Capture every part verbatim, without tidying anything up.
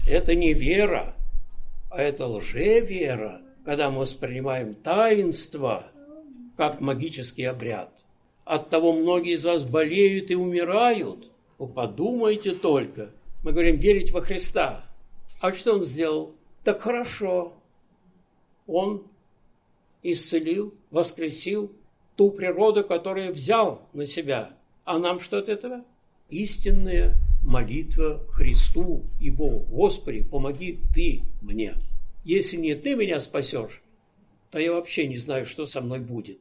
Это не вера, а это лжевера, когда мы воспринимаем таинство как магический обряд. Оттого многие из вас болеют и умирают. Вы подумайте только. Мы говорим, верить во Христа. А что Он сделал? Так хорошо. Он исцелил, воскресил ту природу, которую взял на себя. А нам что от этого? Истинная молитва Христу и Богу. Господи, помоги Ты мне. Если не Ты меня спасешь, то я вообще не знаю, что со мной будет.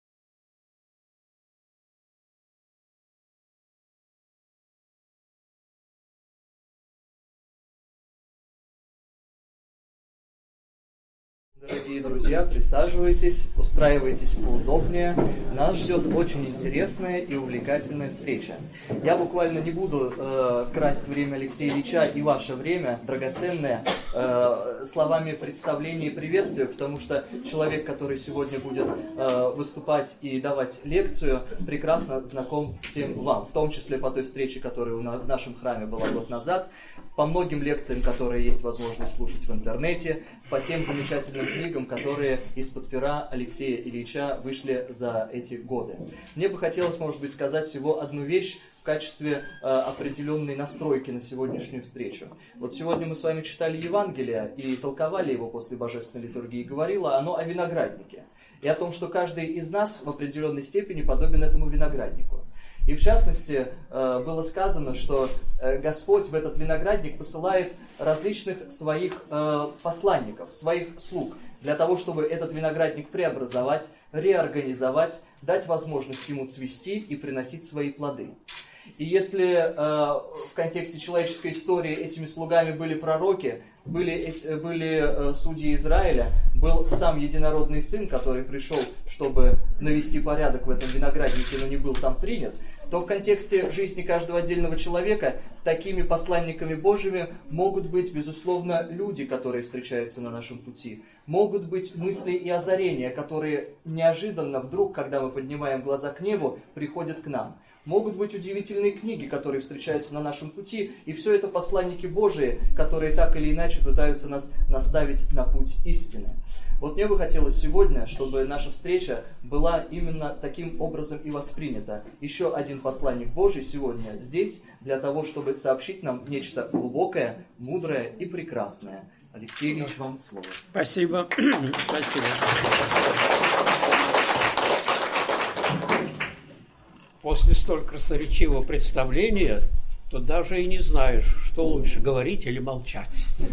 Дорогие друзья, присаживайтесь, устраивайтесь поудобнее. Нас ждет очень интересная и увлекательная встреча. Я буквально не буду э, красть время Алексея Ильича и ваше время, драгоценное, э, словами представления и приветствия, потому что человек, который сегодня будет э, выступать и давать лекцию, прекрасно знаком всем вам, в том числе по той встрече, которая в нашем храме была год назад, по многим лекциям, которые есть возможность слушать в интернете, по тем замечательным книгам, которые из-под пера Алексея Ильича вышли за эти годы. Мне бы хотелось, может быть, сказать всего одну вещь в качестве э, определенной настройки на сегодняшнюю встречу. Вот сегодня мы с вами читали Евангелие и толковали его после Божественной литургии, и говорило оно о винограднике. И о том, что каждый из нас в определенной степени подобен этому винограднику. И в частности, было сказано, что Господь в этот виноградник посылает различных своих посланников, своих слуг, для того, чтобы этот виноградник преобразовать, реорганизовать, дать возможность ему цвести и приносить свои плоды. И если э, в контексте человеческой истории этими слугами были пророки, были, были э, судьи Израиля, был сам единородный сын, который пришел, чтобы навести порядок в этом винограднике, но не был там принят, то в контексте жизни каждого отдельного человека такими посланниками Божьими могут быть, безусловно, люди, которые встречаются на нашем пути. Могут быть мысли и озарения, которые неожиданно вдруг, когда мы поднимаем глаза к небу, приходят к нам. Могут быть удивительные книги, которые встречаются на нашем пути, и все это посланники Божии, которые так или иначе пытаются нас наставить на путь истины. Вот мне бы хотелось сегодня, чтобы наша встреча была именно таким образом и воспринята. Еще один посланник Божий сегодня здесь для того, чтобы сообщить нам нечто глубокое, мудрое и прекрасное. Алексей Ильич, вам слово. Спасибо. Спасибо. После столь красноречивого представления, то даже и не знаешь, что лучше, говорить или молчать.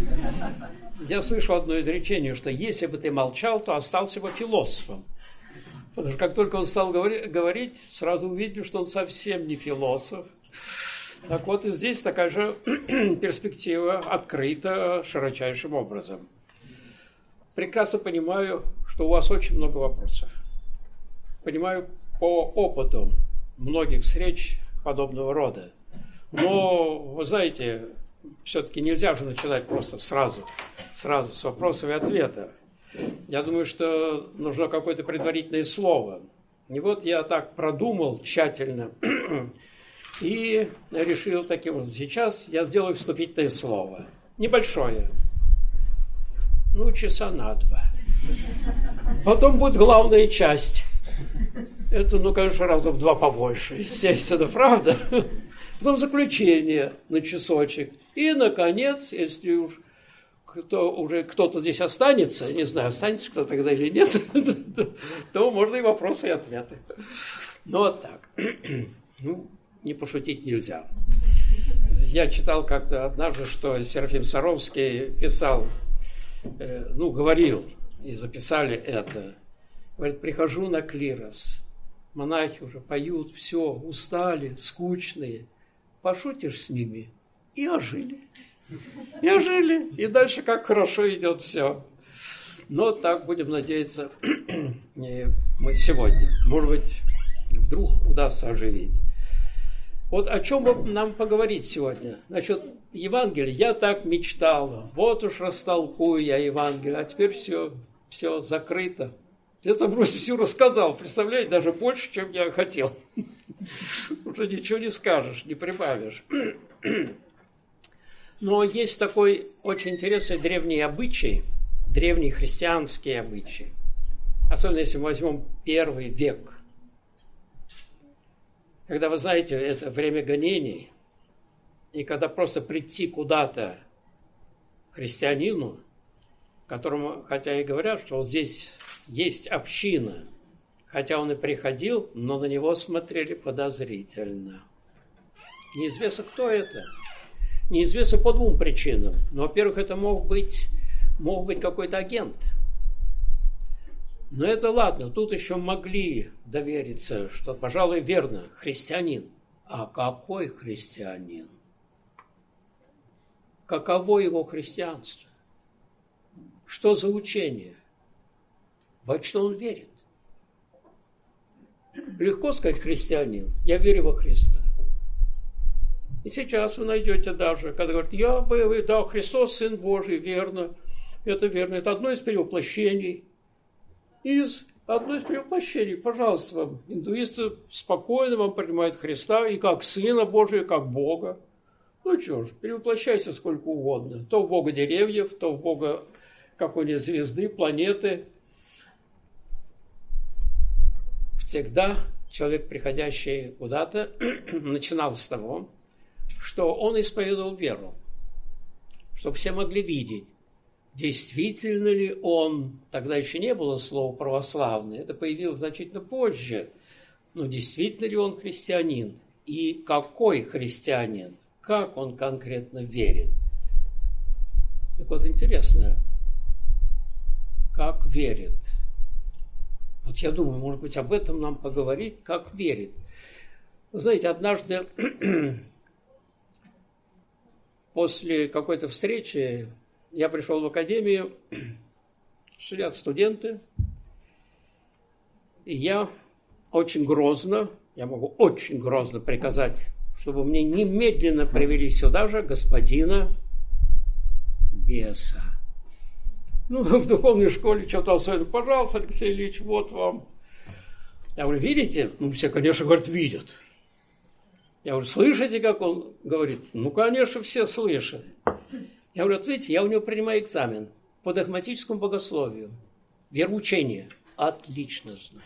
Я слышал одно изречение, что если бы ты молчал, то остался бы философом. Потому что как только он стал говори- говорить, сразу увидел, что он совсем не философ. Так вот и здесь такая же перспектива открыта широчайшим образом. Прекрасно понимаю, что у вас очень много вопросов. Понимаю по опыту многих встреч подобного рода. Но, вы знаете, все-таки нельзя же начинать просто сразу, сразу с вопросов и ответов. Я думаю, что нужно какое-то предварительное слово. И вот я так продумал тщательно и решил таким образом. Сейчас я сделаю вступительное слово. Небольшое. Ну, часа на два. Потом будет главная часть. Это, ну, конечно, раза в два побольше, естественно, правда? Потом заключение на часочек. И, наконец, если уж кто, уже кто-то здесь останется, не знаю, останется кто тогда или нет, то можно и вопросы, и ответы. Ну, вот так. Ну, не пошутить нельзя. Я читал как-то однажды, что Серафим Саровский писал, э, ну, говорил, и записали это. Говорит, прихожу на клирос, монахи уже поют, все, устали, скучные. Пошутишь с ними, и ожили. И ожили. И дальше как хорошо идет все. Но так будем надеяться мы сегодня. Может быть, вдруг удастся оживить. Вот о чем бы нам поговорить сегодня? Насчет Евангелия. Я так мечтал. Вот уж растолкую я Евангелие. А теперь все, все закрыто. Я там просто все рассказал. Представляете, даже больше, чем я хотел. Уже ничего не скажешь, не прибавишь. Но есть такой очень интересный древний обычай, древний христианский обычай. Особенно если мы возьмем первый век. Когда, вы знаете, это время гонений, и когда просто прийти куда-то христианину, которому, хотя и говорят, что вот здесь есть община, хотя он и приходил, но на него смотрели подозрительно. Неизвестно, кто это. Неизвестно по двум причинам. Но, во-первых, это мог быть, мог быть какой-то агент. Но это ладно, тут еще могли довериться, что, пожалуй, верно, христианин. А какой христианин? Каково его христианство? Что за учение? Во что он верит? Легко сказать христианин, я верю во Христа. И сейчас вы найдете даже, когда говорят, я, вы, вы, да, Христос, Сын Божий, верно, это верно, это одно из перевоплощений. Из одно из перевоплощений, пожалуйста, вам, индуисты спокойно вам принимают Христа и как Сына Божия, и как Бога. Ну что ж, перевоплощайся сколько угодно. То в Бога деревьев, то в Бога какой-нибудь звезды, планеты. Всегда человек, приходящий куда-то, начинал с того, что он исповедовал веру, чтобы все могли видеть, действительно ли он, тогда еще не было слова православный, это появилось значительно позже, но действительно ли он христианин, и какой христианин, как он конкретно верит. Так вот, интересно, как верит. Вот я думаю, может быть, об этом нам поговорить, как верит. Вы знаете, однажды после какой-то встречи я пришел в академию, сидят студенты, и я очень грозно, я могу очень грозно приказать, чтобы мне немедленно привели сюда же господина беса. Ну, в духовной школе что-то особенно, пожалуйста, Алексей Ильич, вот вам. Я говорю, видите? Ну, все, конечно, говорят, видят. Я говорю, слышите, как он говорит? Ну, конечно, все слышат. Я говорю, вот видите, я у него принимаю экзамен по догматическому богословию, вероучение. Отлично знает.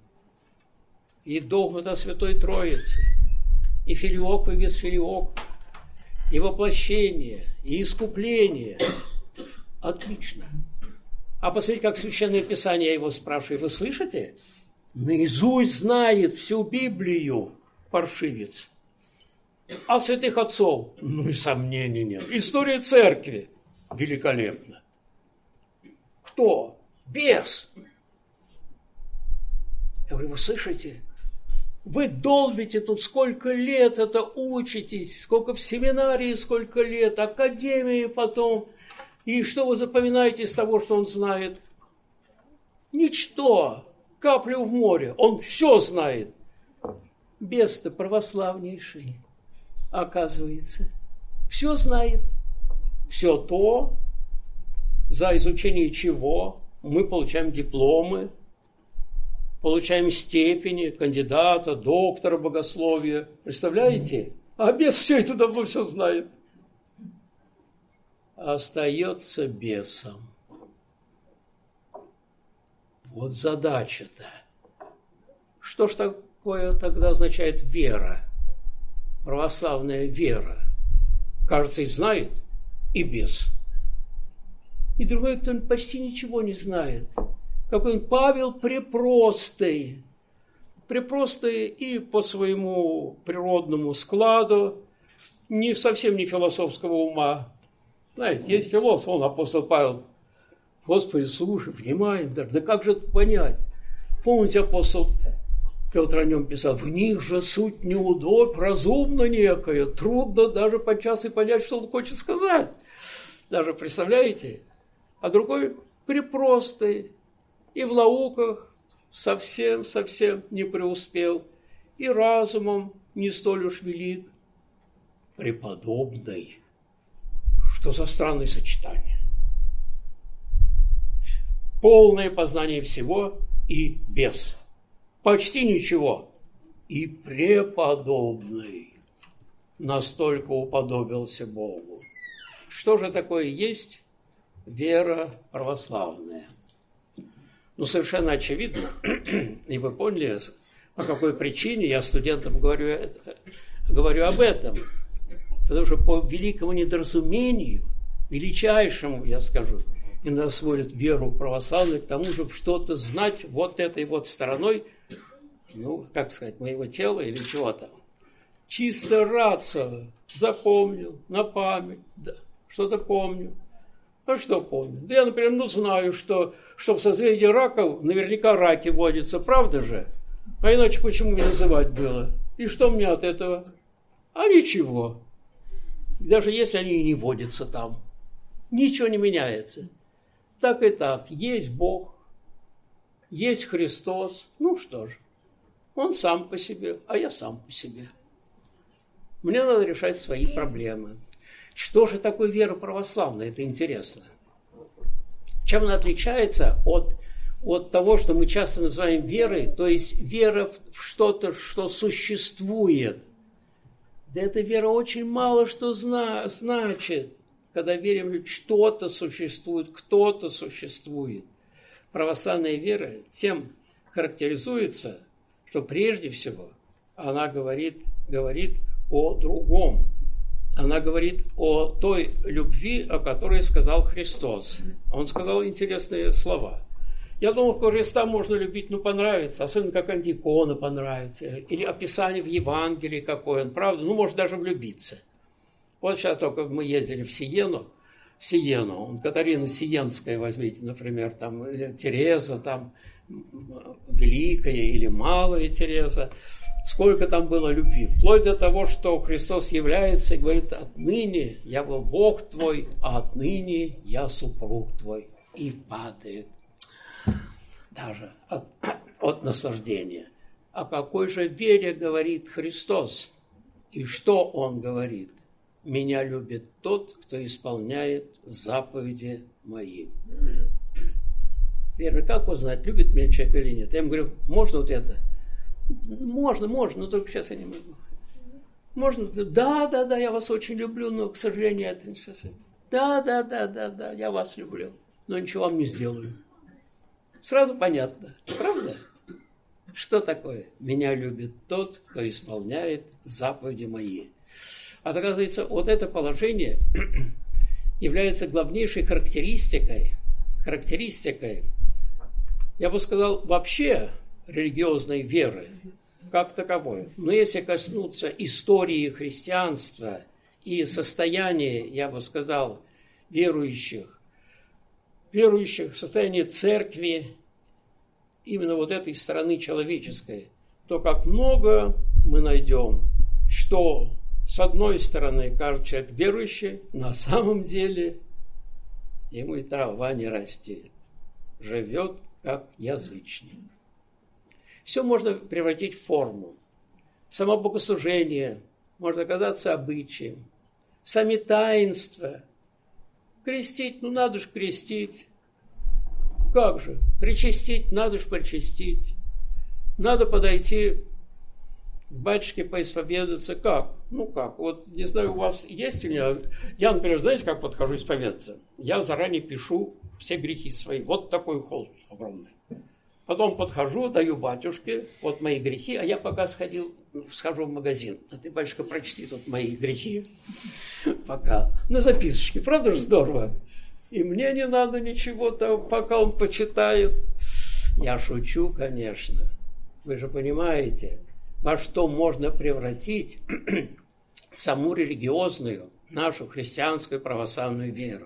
И догмата Святой Троицы, и филиок и без филиок, и воплощение, и искупление. Отлично. А посмотрите, как Священное Писание, я его спрашиваю, вы слышите? Наизусть знает всю Библию, паршивец. А святых отцов? Ну и сомнений нет. История церкви. Великолепно. Кто? Бес. Я говорю, вы слышите? Вы долбите тут сколько лет это учитесь, сколько в семинарии, сколько лет, академии потом. И что вы запоминаете из того, что он знает? Ничто. Каплю в море. Он все знает. Бес-то православнейший, оказывается. Все знает. Все то, за изучение чего мы получаем дипломы, получаем степени кандидата, доктора богословия. Представляете? А бес все это давно все знает. Остается бесом. Вот задача-то. Что ж такое тогда означает вера? Православная вера. Кажется, и знает, и бес. И другой, кто почти ничего не знает. Какой-нибудь Павел Препростый. Препростый и по своему природному складу, не, совсем не философского ума. Знаете, есть философ, он, апостол Павел. Господи, слушай, внимание, да как же это понять? Помните, апостол Петр о нем писал, в них же суть неудобь, разумно некая, трудно даже подчас и понять, что он хочет сказать. Даже представляете? А другой препростый, и в науках совсем-совсем не преуспел, и разумом не столь уж велик, преподобный. Что за странное сочетание? Полное познание всего и без. Почти ничего. И преподобный. Настолько уподобился Богу. что же такое есть вера православная? Ну, совершенно очевидно, и вы поняли, по какой причине я студентам говорю, говорю об этом. Потому что по великому недоразумению, величайшему, я скажу, и нас сводят веру православную к тому, чтобы что-то знать вот этой вот стороной, ну, как сказать, моего тела или чего-то. Чисто рация, запомнил, на память, да, что-то помню. А что помню? Да я, например, ну знаю, что, что в созвездии раков наверняка раки водятся, правда же? А иначе почему мне называть было? И что мне от этого? А ничего. Даже если они и не водятся там. Ничего не меняется. Так и так. Есть Бог, есть Христос. Ну что же, Он сам по себе, а я сам по себе. Мне надо решать свои проблемы. Что же такое вера православная? Это интересно. Чем она отличается от, от того, что мы часто называем верой, то есть вера в что-то, что существует. Да эта вера очень мало что зна- значит, когда верим, что что-то существует, кто-то существует. Православная вера тем характеризуется, что прежде всего она говорит, говорит о другом. Она говорит о той любви, о которой сказал Христос. Он сказал интересные слова. Я думал, что Христа можно любить, ну, понравится, особенно какая-нибудь икона понравится, или описание в Евангелии какое он, правда, ну, может даже влюбиться. Вот сейчас только мы ездили в Сиену, в Сиену, Катарина Сиенская, возьмите, например, там, или Тереза, там, Великая или Малая Тереза. Сколько там было любви, вплоть до того, что Христос является и говорит: отныне я был Бог твой, а отныне я супруг твой. И падает даже от, от наслаждения. О какой же вере говорит Христос? И что Он говорит? Меня любит тот, кто исполняет заповеди мои. Верно, как узнать, любит меня человек или нет? Я ему говорю: можно вот это? Можно, можно, но только сейчас я не могу. Можно? Да, да, да, я вас очень люблю, но, к сожалению, это не сейчас. Да, да, да, да, да, я вас люблю, но ничего вам не сделаю. Сразу понятно, правда? Что такое? Меня любит тот, кто исполняет заповеди мои. А оказывается, вот это положение является главнейшей характеристикой, характеристикой, я бы сказал, вообще религиозной веры, как таковой. Но если коснуться истории христианства и состояния, я бы сказал, верующих, верующих, состояние церкви, именно вот этой стороны человеческой, то как много мы найдем, что с одной стороны каждый человек верующий, на самом деле ему и трава не растет, живет как язычник. Все можно превратить в форму. Само богослужение может оказаться обычаем. Сами таинства. Крестить, ну надо же крестить. Как же? Причастить, надо же причастить. Надо подойти к батюшке поисповедаться. Как? Ну как? Вот, не знаю, у вас есть у меня... Я, например, знаете, как подхожу исповедаться? Я заранее пишу все грехи свои. Вот такой холст огромный. Потом подхожу, даю батюшке, вот мои грехи, а я пока сходил, схожу в магазин. А ты, батюшка, прочти тут мои грехи. Пока. На записочке. Правда же здорово? И мне не надо ничего-то, пока он почитает. Я шучу, конечно. Вы же понимаете, во что можно превратить саму религиозную, нашу христианскую православную веру.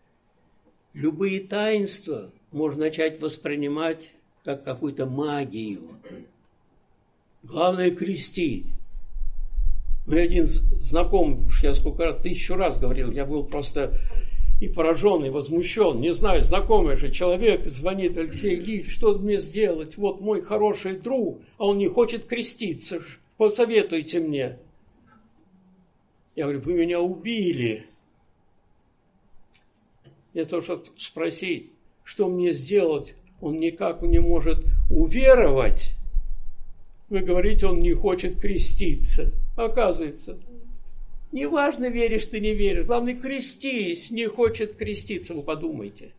Любые таинства можно начать воспринимать как какую-то магию. Главное — крестить. Мой один знакомый, уж я сколько раз, тысячу раз говорил, я был просто и поражен, и возмущен. Не знаю, знакомый же человек звонит: Алексей Ильич, что мне сделать? Вот мой хороший друг, а он не хочет креститься. Посоветуйте мне. Я говорю: вы меня убили. Вместо того, чтобы спросить, что мне сделать, он никак не может уверовать. Вы говорите, он не хочет креститься. Оказывается, Неважно, веришь ты, не веришь. Главное, крестись. Не хочет креститься, вы подумайте.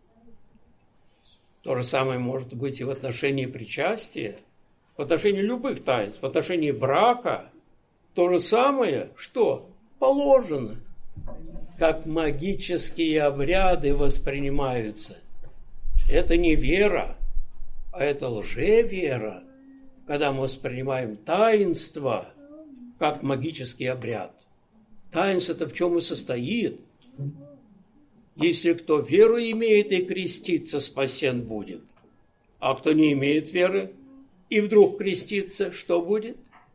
То же самое может быть и в отношении причастия, в отношении любых таинств, в отношении брака. То же самое, что положено. Как магические обряды воспринимаются. Это не вера, а это лжевера, когда мы воспринимаем таинство как магический обряд. Таинство-то в чем и состоит. Если кто веру имеет и крестится, спасен будет. А кто не имеет веры и вдруг крестится, что будет?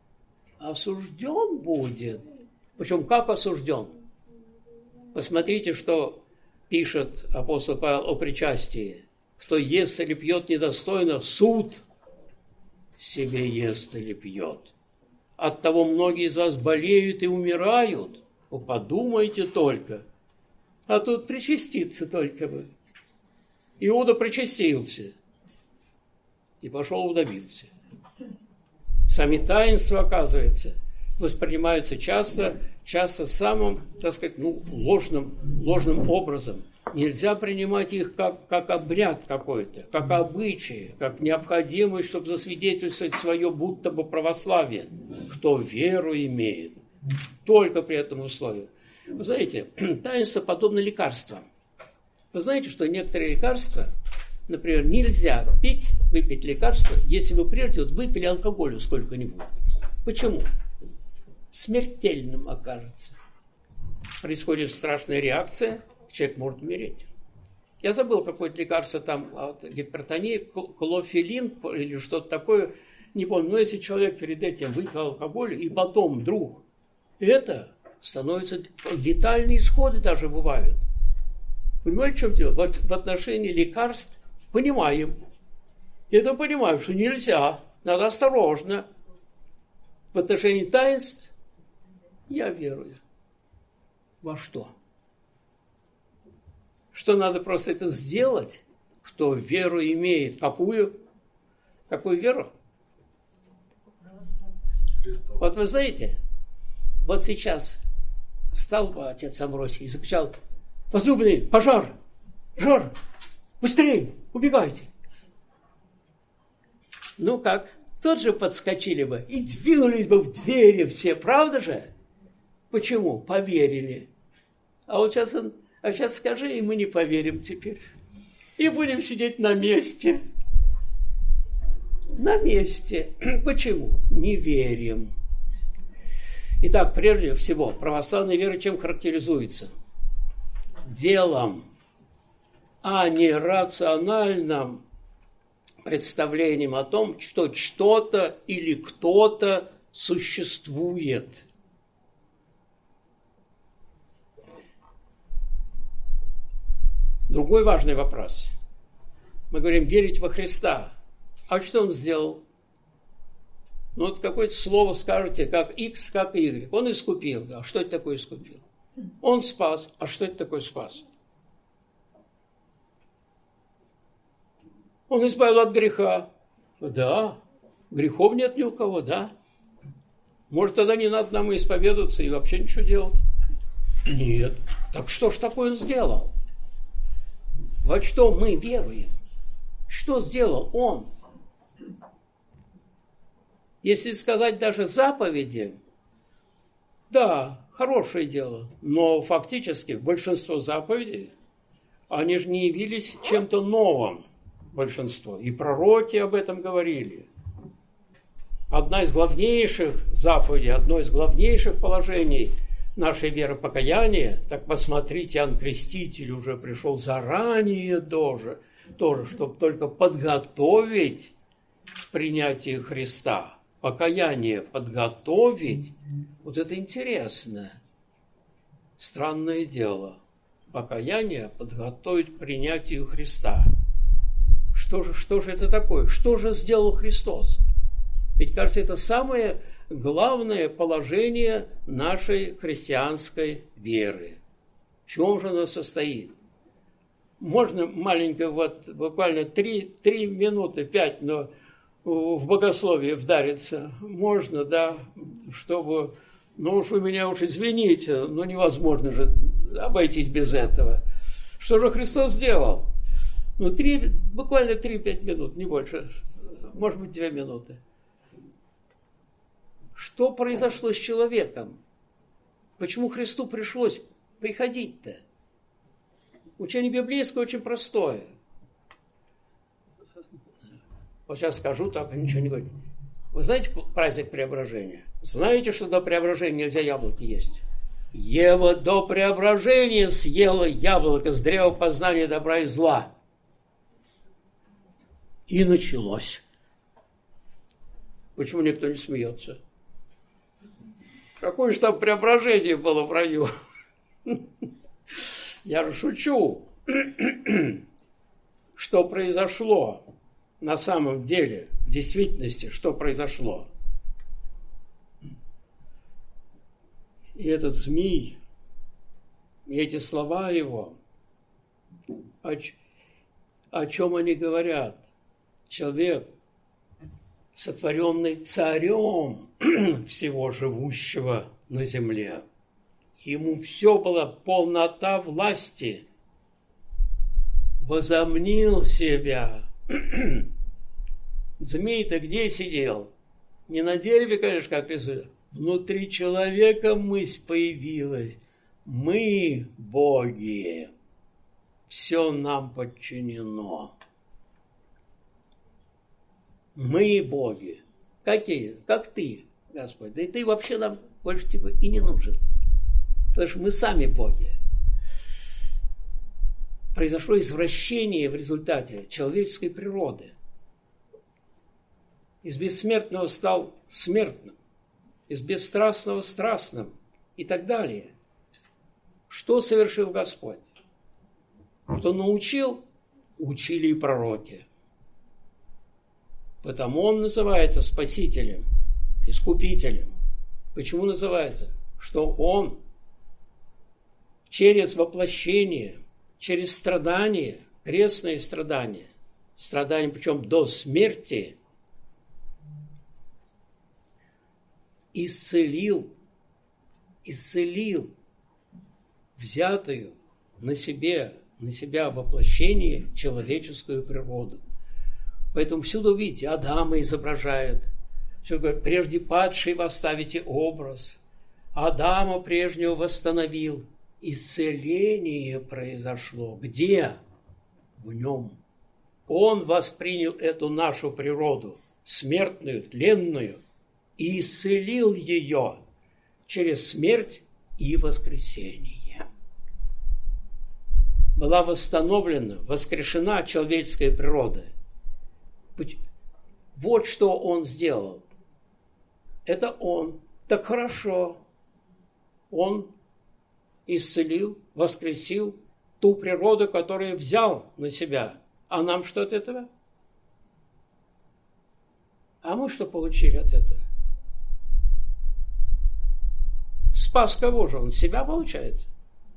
Осужден будет. Причем как осужден? Посмотрите, что пишет апостол Павел о причастии. Кто ест или пьет недостойно, суд себе ест или пьет. Оттого многие из вас болеют и умирают. Вы подумайте только. А тут причаститься только бы. Иуда причастился и пошел удавился. Сами таинства, оказывается, воспринимаются часто, часто самым, так сказать, ну, ложным, ложным образом. Нельзя принимать их как, как обряд какой-то, как обычай, как необходимость, чтобы засвидетельствовать свое будто бы православие. Кто веру имеет, только при этом условии. Вы знаете, таинство подобно лекарствам. Вы знаете, что некоторые лекарства, например, нельзя пить, выпить лекарство, если вы прежде вот выпили алкоголю сколько-нибудь. Почему? Смертельным окажется. Происходит страшная реакция, человек может умереть. Я забыл какое-то лекарство там от гипертонии, клофелин или что-то такое, не помню. Но если человек перед этим выпил алкоголь и потом вдруг это становится, летальные исходы даже бывают. Понимаете, в чем дело? В, в отношении лекарств понимаем. Это понимаем, что нельзя, надо осторожно. В отношении таинств я верую. Во что? Что надо просто это сделать, кто веру имеет. Какую? Какую веру? Христос. Вот вы знаете, вот сейчас встал бы отец Амвросий и закричал: возлюбленный, пожар! Жар! Быстрее! Убегайте! Ну как? Тут же подскочили бы и двинулись бы в двери все, правда же? Почему? Поверили. А вот сейчас он, а сейчас скажи, и мы не поверим теперь. И будем сидеть на месте. На месте. Почему? Не верим. Итак, прежде всего, православная вера чем характеризуется? Делом, а не рациональным представлением о том, что что-то или кто-то существует. Другой важный вопрос. Мы говорим верить во Христа. А что Он сделал? Ну вот какое-то слово скажете, как X, как Y. Он искупил. А что это такое искупил? Он спас. А что это такое спас? Он избавил от греха. Да. Грехов нет ни у кого, да. Может, тогда не надо нам исповедоваться и вообще ничего делать? Нет. Так что ж такое Он сделал? Во что мы веруем? Что сделал Он? Если сказать даже заповеди, да, хорошее дело, но фактически большинство заповедей, они же не явились чем-то новым, большинство. И пророки об этом говорили. Одна из главнейших заповедей, одно из главнейших положений нашей веры покаяния, так посмотрите, Иоанн Креститель уже пришел заранее тоже, тоже, чтобы только подготовить принятие Христа. Покаяние подготовить, вот это интересно. Странное дело. Покаяние подготовить к принятию Христа. Что же, что же это такое? Что же сделал Христос? Ведь, кажется, это самое главное положение нашей христианской веры. В чем же оно состоит? Можно маленько, вот буквально три, три минуты, пять, но в богословие вдариться можно, да, чтобы Ну уж вы меня уж извините, но невозможно же обойтись без этого. Что же Христос сделал? Ну, три, буквально три-пять минут, не больше, может быть, две минуты. Что произошло с человеком? Почему Христу пришлось приходить-то? Учение библейское очень простое. Вот сейчас скажу, так ничего не говорить. Вы знаете праздник Преображения? Знаете, что до Преображения нельзя яблоки есть? Ева до Преображения съела яблоко с древа познания добра и зла. И началось. Почему никто не смеется? Какое же там преображение было в раю? Я же шучу. Что произошло на самом деле, в действительности, что произошло? И этот змей, и эти слова его, о, о чем они говорят? Человек, сотворенный царем всего живущего на земле. Ему все было полнота власти. Возомнил себя. Змей-то где сидел? Не на дереве, конечно, как рисует. Внутри человека мысль появилась. Мы боги. Все нам подчинено. Мы боги. Какие? Как ты, Господь. Да и ты вообще нам больше типа и не нужен. Потому что мы сами боги. Произошло извращение в результате человеческой природы. Из бессмертного стал смертным. Из бесстрастного страстным. И так далее. Что совершил Господь? Что научил? Учили и пророки. Потому он называется Спасителем, Искупителем. Почему называется? Что он через воплощение, через страдания, крестные страдания, страдания, причем до смерти, исцелил, исцелил взятую на себе, на себя воплощение человеческую природу. Поэтому всюду, видите, Адама изображают. Все говорят, прежде падший восставите образ. Адама прежнего восстановил. Исцеление произошло. Где? В нем. Он воспринял эту нашу природу, смертную, тленную, и исцелил ее через смерть и воскресение. Была восстановлена, воскрешена человеческая природа. Вот что он сделал. Это он. Так хорошо. Он исцелил, воскресил ту природу, которую взял на себя. А нам что от этого? А мы что получили от этого? Спас кого же? Он себя получается?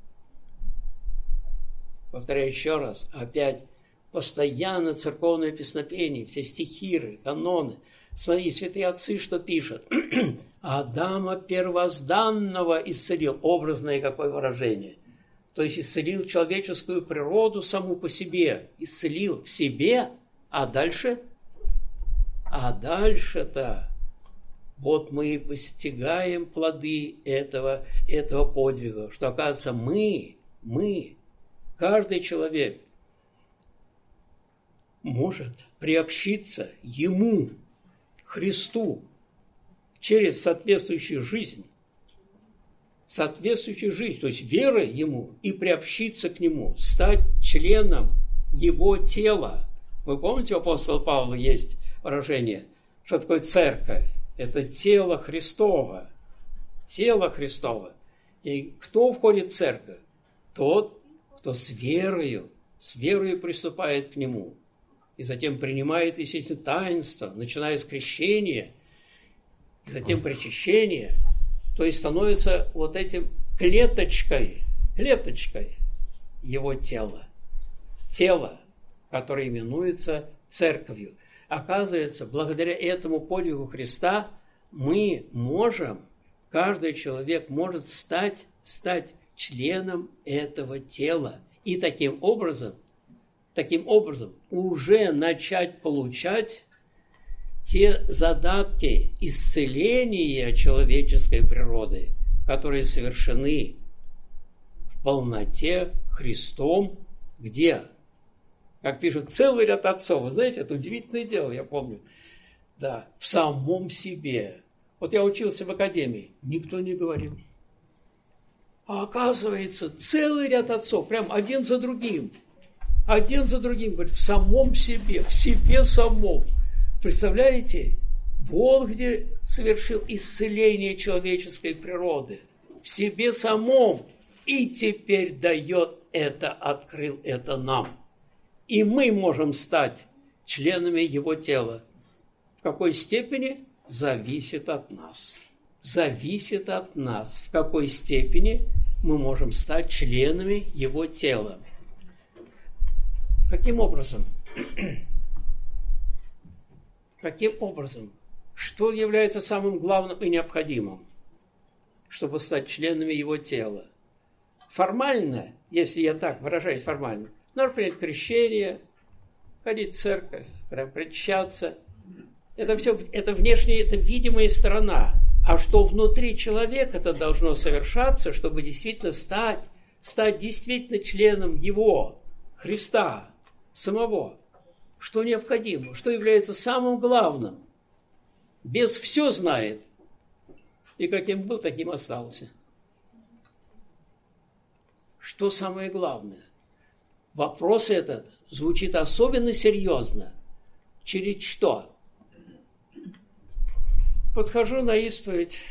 Повторяю еще раз. Опять. Постоянно церковное песнопение, все стихиры, каноны. Смотри, святые отцы что пишут. Адама первозданного исцелил. Образное какое выражение. То есть исцелил человеческую природу саму по себе. Исцелил в себе. А дальше? А дальше-то вот мы и постигаем плоды этого, этого подвига. Что оказывается мы, мы, каждый человек может приобщиться Ему, Христу, через соответствующую жизнь, соответствующую жизнь, то есть верой Ему, и приобщиться к Нему, стать членом Его тела. Вы помните, у апостола Павла есть выражение, что такое церковь? Это тело Христово. Тело Христово. И кто входит в церковь? Тот, кто с верою, с верою приступает к Нему. И затем принимает, естественно, таинство, начиная с крещения, и затем причащения, то есть становится вот этим клеточкой, клеточкой его тела. Тело, которое именуется церковью. Оказывается, благодаря этому подвигу Христа мы можем каждый человек может стать, стать членом этого тела. И таким образом, таким образом уже начать получать те задатки исцеления человеческой природы, которые совершены в полноте Христом, где, как пишут целый ряд отцов, вы знаете, это удивительное дело, я помню, да, в самом себе. Вот я учился в академии, никто не говорил. А оказывается, целый ряд отцов, прям один за другим, один за другим, говорит, в самом себе, в себе самом. Представляете, вот где совершил исцеление человеческой природы, в себе самом, и теперь дает это, открыл это нам. И мы можем стать членами его тела. В какой степени? Зависит от нас. Зависит от нас, в какой степени мы можем стать членами его тела. Каким образом? Каким образом? Что является самым главным и необходимым, чтобы стать членами его тела? Формально, если я так выражаюсь формально, нужно принять крещение, ходить в церковь, причащаться. Это все, это внешняя, это видимая сторона. А что внутри человека это должно совершаться, чтобы действительно стать, стать действительно членом его, Христа, самого. Что необходимо, что является самым главным. Без все знает. И каким был, таким остался. Что самое главное? Вопрос этот звучит особенно серьезно. Через что? Подхожу на исповедь,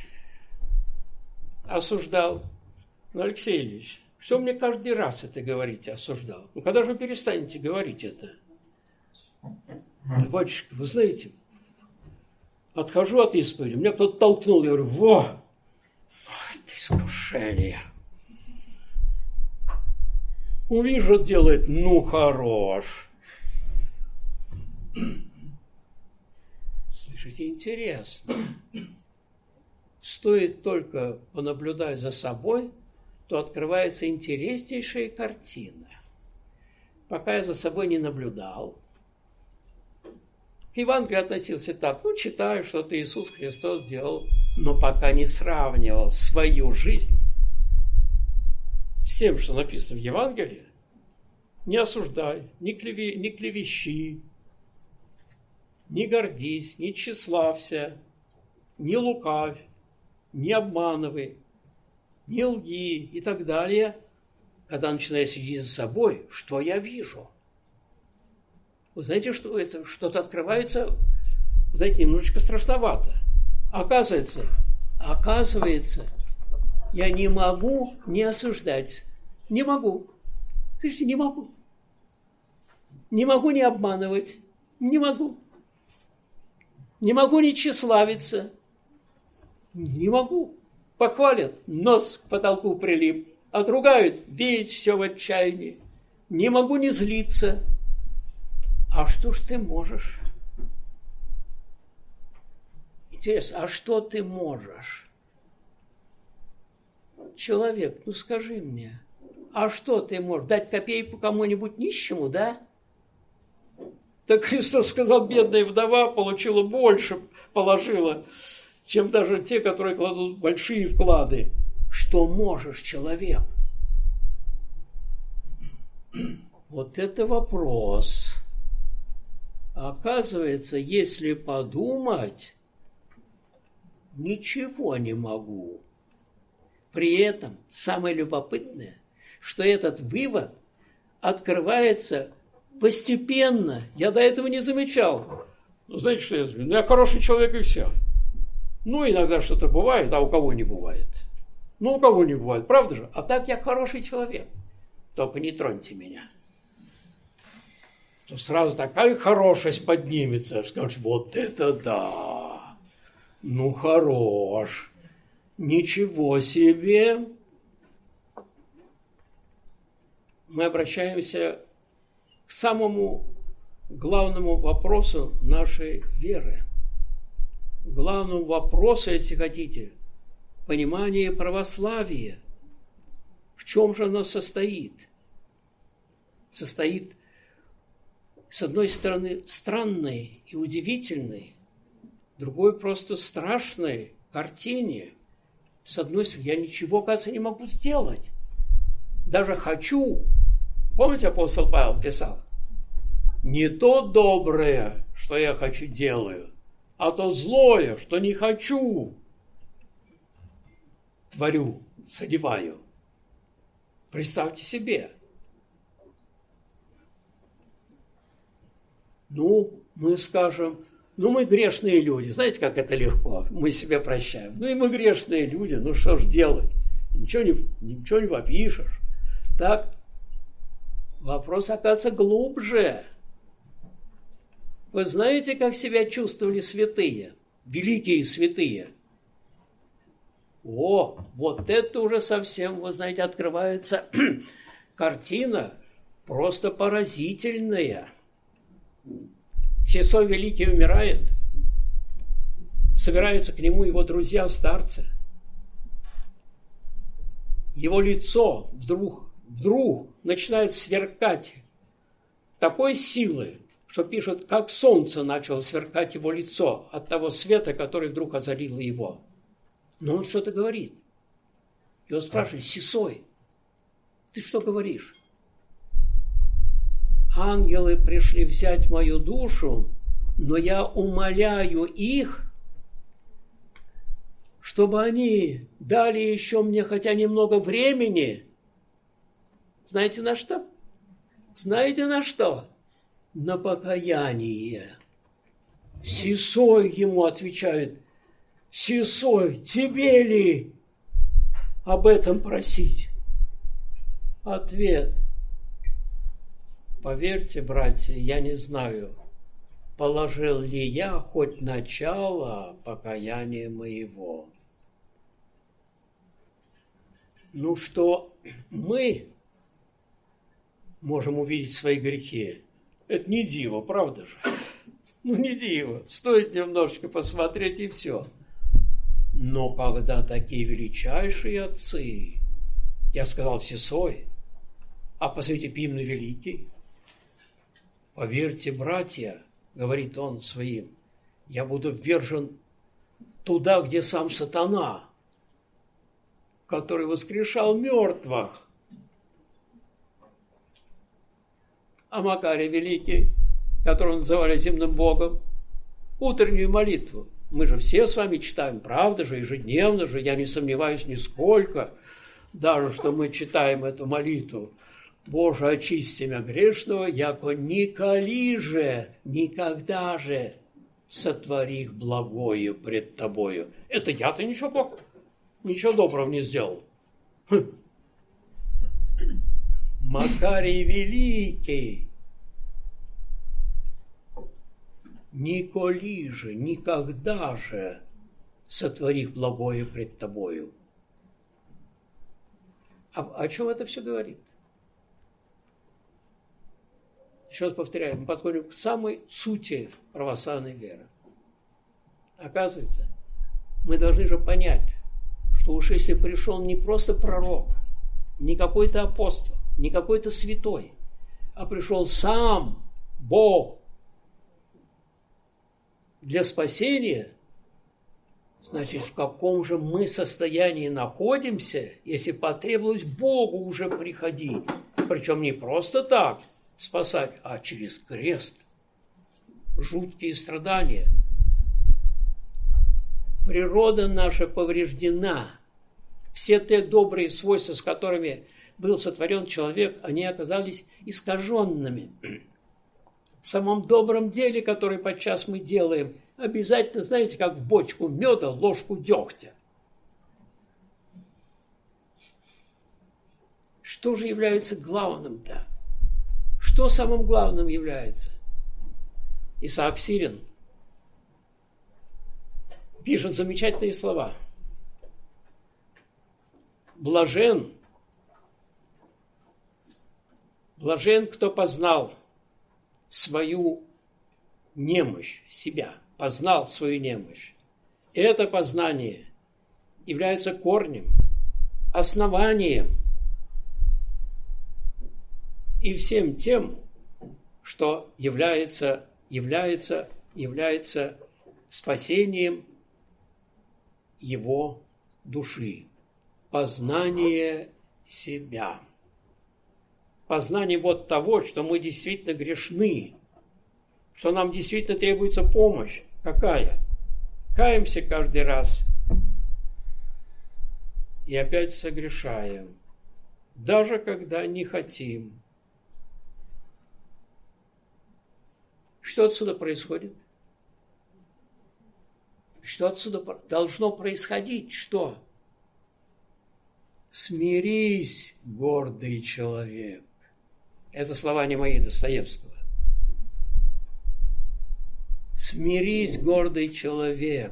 осуждал. Ну, Алексей Ильич, что мне каждый раз это говорите, осуждал? Ну, когда же вы перестанете говорить это? Да, батюшка, вы знаете, отхожу от исповеди, меня кто-то толкнул, я говорю, во, это искушение. Увижу, делает, ну, хорош. Слышите, интересно. Стоит только понаблюдать за собой, то открывается интереснейшая картина. Пока я за собой не наблюдал, к Евангелию относился так, ну, читаю, что-то Иисус Христос делал, но пока не сравнивал свою жизнь с тем, что написано в Евангелии, не осуждай, не, клеве, не клевещи, не гордись, не тщеславься, не лукавь, не обманывай, не лги и так далее. Когда начинаю следить за собой, что я вижу? Вы знаете, что это что-то открывается, знаете, немножечко страшновато. Оказывается, оказывается, я не могу не осуждать. Не могу. Слышите, не могу. Не могу не обманывать. Не могу. Не могу не тщеславиться. Не могу. Похвалят, нос к потолку прилип. Отругают, веять все в отчаянии. Не могу не злиться. А что ж ты можешь? Интересно, а что ты можешь? Человек, ну скажи мне, а что ты можешь? Дать копейку кому-нибудь нищему, да? Так Христос сказал, бедная вдова получила больше, положила, чем даже те, которые кладут большие вклады. Что можешь, человек? Вот это вопрос. Оказывается, если подумать, ничего не могу. При этом самое любопытное, что этот вывод открывается постепенно. Я до этого не замечал. Ну, знаете, что я говорю? Ну, я хороший человек и все. Ну, иногда что-то бывает, а у кого не бывает. Ну, у кого не бывает, правда же? А так я хороший человек. Только не троньте меня. То сразу такая хорошесть поднимется. Скажешь, вот это да. Ну, хорош. Ничего себе. Мы обращаемся к самому главному вопросу нашей веры. Главному вопросу, если хотите, понимание православия. В чем же оно состоит? Состоит, с одной стороны, странной и удивительной, другой просто страшной картине. С одной стороны, я ничего, кажется, не могу сделать. Даже хочу. Помните, апостол Павел писал? Не то доброе, что я хочу, делаю, а то злое, что не хочу, творю, содеваю. Представьте себе. Ну, мы скажем, ну, мы грешные люди. Знаете, как это легко? Мы себя прощаем. Ну, и мы грешные люди, ну, что ж делать? Ничего не, ничего не попишешь. Так, вопрос, оказывается, глубже. Вы знаете, как себя чувствовали святые? Великие святые. О, вот это уже совсем, вы знаете, открывается картина просто поразительная. Сесой Великий умирает, собираются к нему его друзья-старцы. Его лицо вдруг, вдруг начинает сверкать такой силой, что пишут, как солнце начало сверкать его лицо от того света, который вдруг озарил его. Но он что-то говорит. Его спрашивают: Сесой, ты что говоришь? Ангелы пришли взять мою душу, но я умоляю их, чтобы они дали еще мне хотя немного времени. Знаете на что? Знаете на что? На покаяние. Сесой ему отвечает: Сесой, тебе ли об этом просить? Ответ: поверьте, братья, я не знаю, положил ли я хоть начало покаяния моего. Ну что мы можем увидеть свои грехи, это не диво, правда же? Ну не диво, стоит немножечко посмотреть и все. Но когда такие величайшие отцы, я сказал Сесой, а по свете Пимны Великий, поверьте, братья, говорит он своим, я буду ввержен туда, где сам сатана, который воскрешал мертвых. А Макарий Великий, которого называли земным богом, утреннюю молитву. Мы же все с вами читаем, правда же, ежедневно же, я не сомневаюсь нисколько, даже что мы читаем эту молитву. Боже, очисти меня грешного, яко николи же, никогда же сотвори их благое пред тобою. Это я-то ничего плохого, ничего доброго не сделал. Хм. Макарий Великий, николи же, никогда же сотвори их благое пред тобою. А о чем это все говорит? Еще раз повторяю, мы подходим к самой сути православной веры. Оказывается, мы должны же понять, что уж если пришел не просто пророк, не какой-то апостол, не какой-то святой, а пришел сам Бог для спасения, значит, в каком же мы состоянии находимся, если потребовалось Богу уже приходить, причем не просто так спасать, а через крест, жуткие страдания. Природа наша повреждена. Все те добрые свойства, с которыми был сотворен человек, они оказались искаженными. В самом добром деле, которое подчас мы делаем, обязательно, знаете, как в бочку меда, ложку дегтя. Что же является главным-то? Что самым главным является? Исаак Сирин пишет замечательные слова. Блажен, блажен, кто познал свою немощь, себя, познал свою немощь. Это познание является корнем, основанием и всем тем, что является, является, является спасением его души. Познание себя. Познание вот того, что мы действительно грешны, что нам действительно требуется помощь. Какая? Каемся каждый раз и опять согрешаем, даже когда не хотим. Что отсюда происходит? Что отсюда должно происходить? Что? «Смирись, гордый человек». Это слова не мои, Достоевского. «Смирись, гордый человек.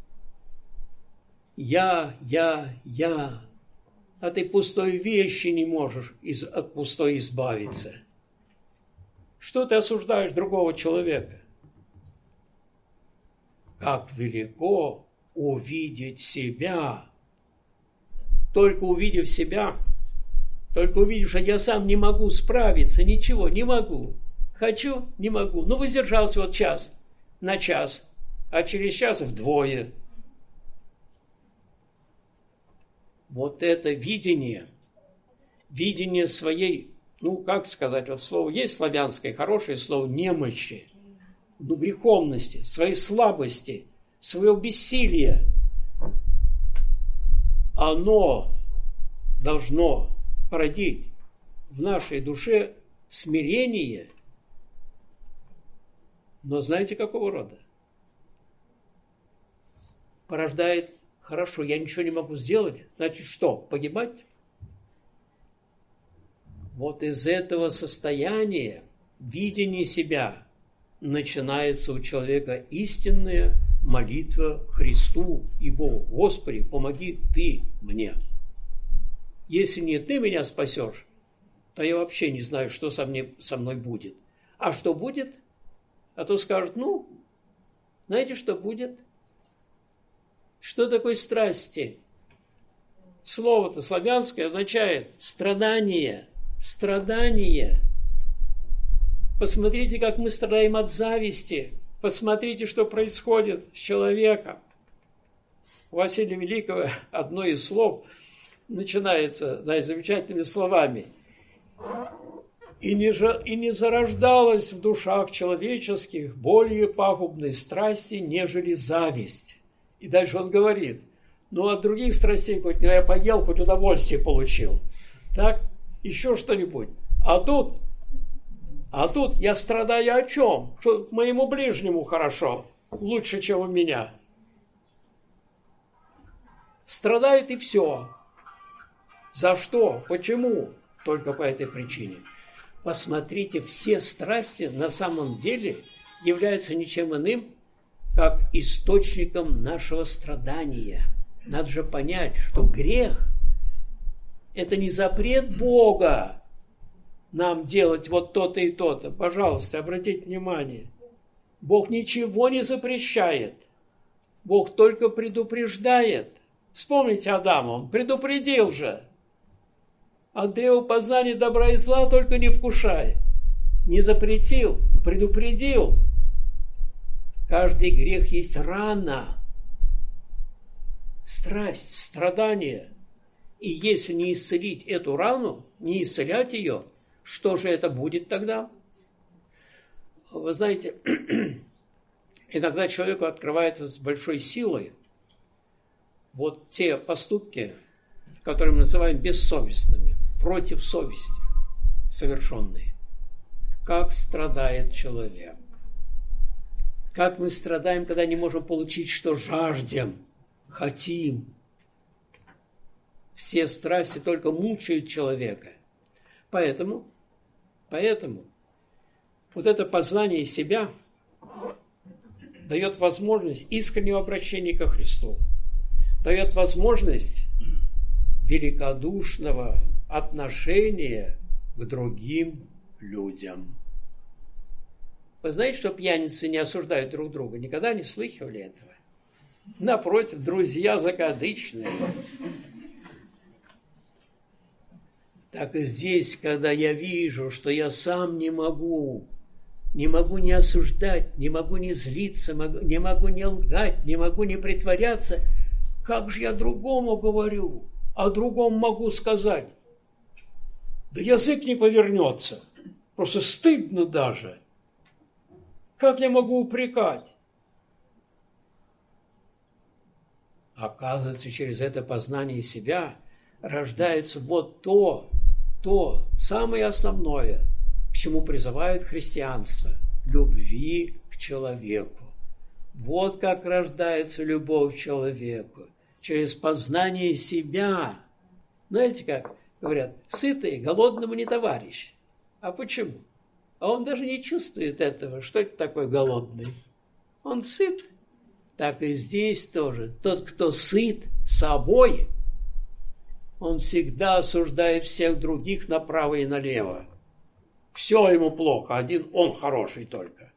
Я, я, я. А ты пустой вещи не можешь из, от пустой избавиться. Что ты осуждаешь другого человека? Как велико увидеть себя». Только увидев себя, только увидев, что я сам не могу справиться, ничего, не могу. Хочу, не могу. Ну, воздержался вот час, на час, а через час вдвое. Вот это видение, видение своей, ну, как сказать, вот слово есть славянское, хорошее слово, немощи, ну, греховности, своей слабости, своего бессилия. Оно должно породить в нашей душе смирение. Но знаете, какого рода? Порождает, хорошо, я ничего не могу сделать, значит что, погибать? Вот из этого состояния видения себя начинается у человека истинная молитва Христу и Богу. Господи, помоги Ты мне. Если не Ты меня спасешь, то я вообще не знаю, что со мной, со мной будет. А что будет? А то скажут, ну, знаете, что будет? Что такое страсти? Слово-то славянское означает страдание. Страдание. Посмотрите, как мы страдаем от зависти. Посмотрите, что происходит с человеком. У Василия Великого одно из слов начинается, знаете, замечательными словами. И не, и не зарождалась в душах человеческих более пагубной страсти, нежели зависть. И дальше он говорит, ну, от других страстей хоть ну, я поел, хоть удовольствие получил. Так, еще что-нибудь. А тут... А тут я страдаю о чем? Что моему ближнему хорошо, лучше, чем у меня. Страдает и все. За что? Почему? Только по этой причине. Посмотрите, все страсти на самом деле являются ничем иным, как источником нашего страдания. Надо же понять, что грех – это не запрет Бога, нам делать вот то-то и то-то. Пожалуйста, обратите внимание. Бог ничего не запрещает. Бог только предупреждает. Вспомните Адама, он предупредил же. От древа познания добра и зла только не вкушай. Не запретил, предупредил. Каждый грех есть рана, страсть, страдание. И если не исцелить эту рану, не исцелять ее, что же это будет тогда? Вы знаете, иногда человеку открывается с большой силой вот те поступки, которые мы называем бессовестными, против совести совершенные. Как страдает человек. Как мы страдаем, когда не можем получить, что жаждем, хотим. Все страсти только мучают человека. Поэтому, поэтому вот это познание себя дает возможность искреннего обращения ко Христу, дает возможность великодушного отношения к другим людям. Вы знаете, что пьяницы не осуждают друг друга? Никогда не слыхивали этого? Напротив, друзья закадычные. Так и здесь, когда я вижу, что я сам не могу, не могу не осуждать, не могу не злиться, не могу не лгать, не могу не притворяться, как же я другому говорю, а другому могу сказать? Да язык не повернется, просто стыдно даже. Как я могу упрекать? Оказывается, через это познание себя рождается вот то, то самое основное, к чему призывает христианство – любви к человеку. Вот как рождается любовь к человеку, через познание себя. Знаете, как говорят, сытый голодному не товарищ. А почему? А он даже не чувствует этого, что это такое голодный. Он сыт. Так и здесь тоже. Тот, кто сыт собой, он всегда осуждает всех других направо и налево. Все ему плохо, один он хороший только.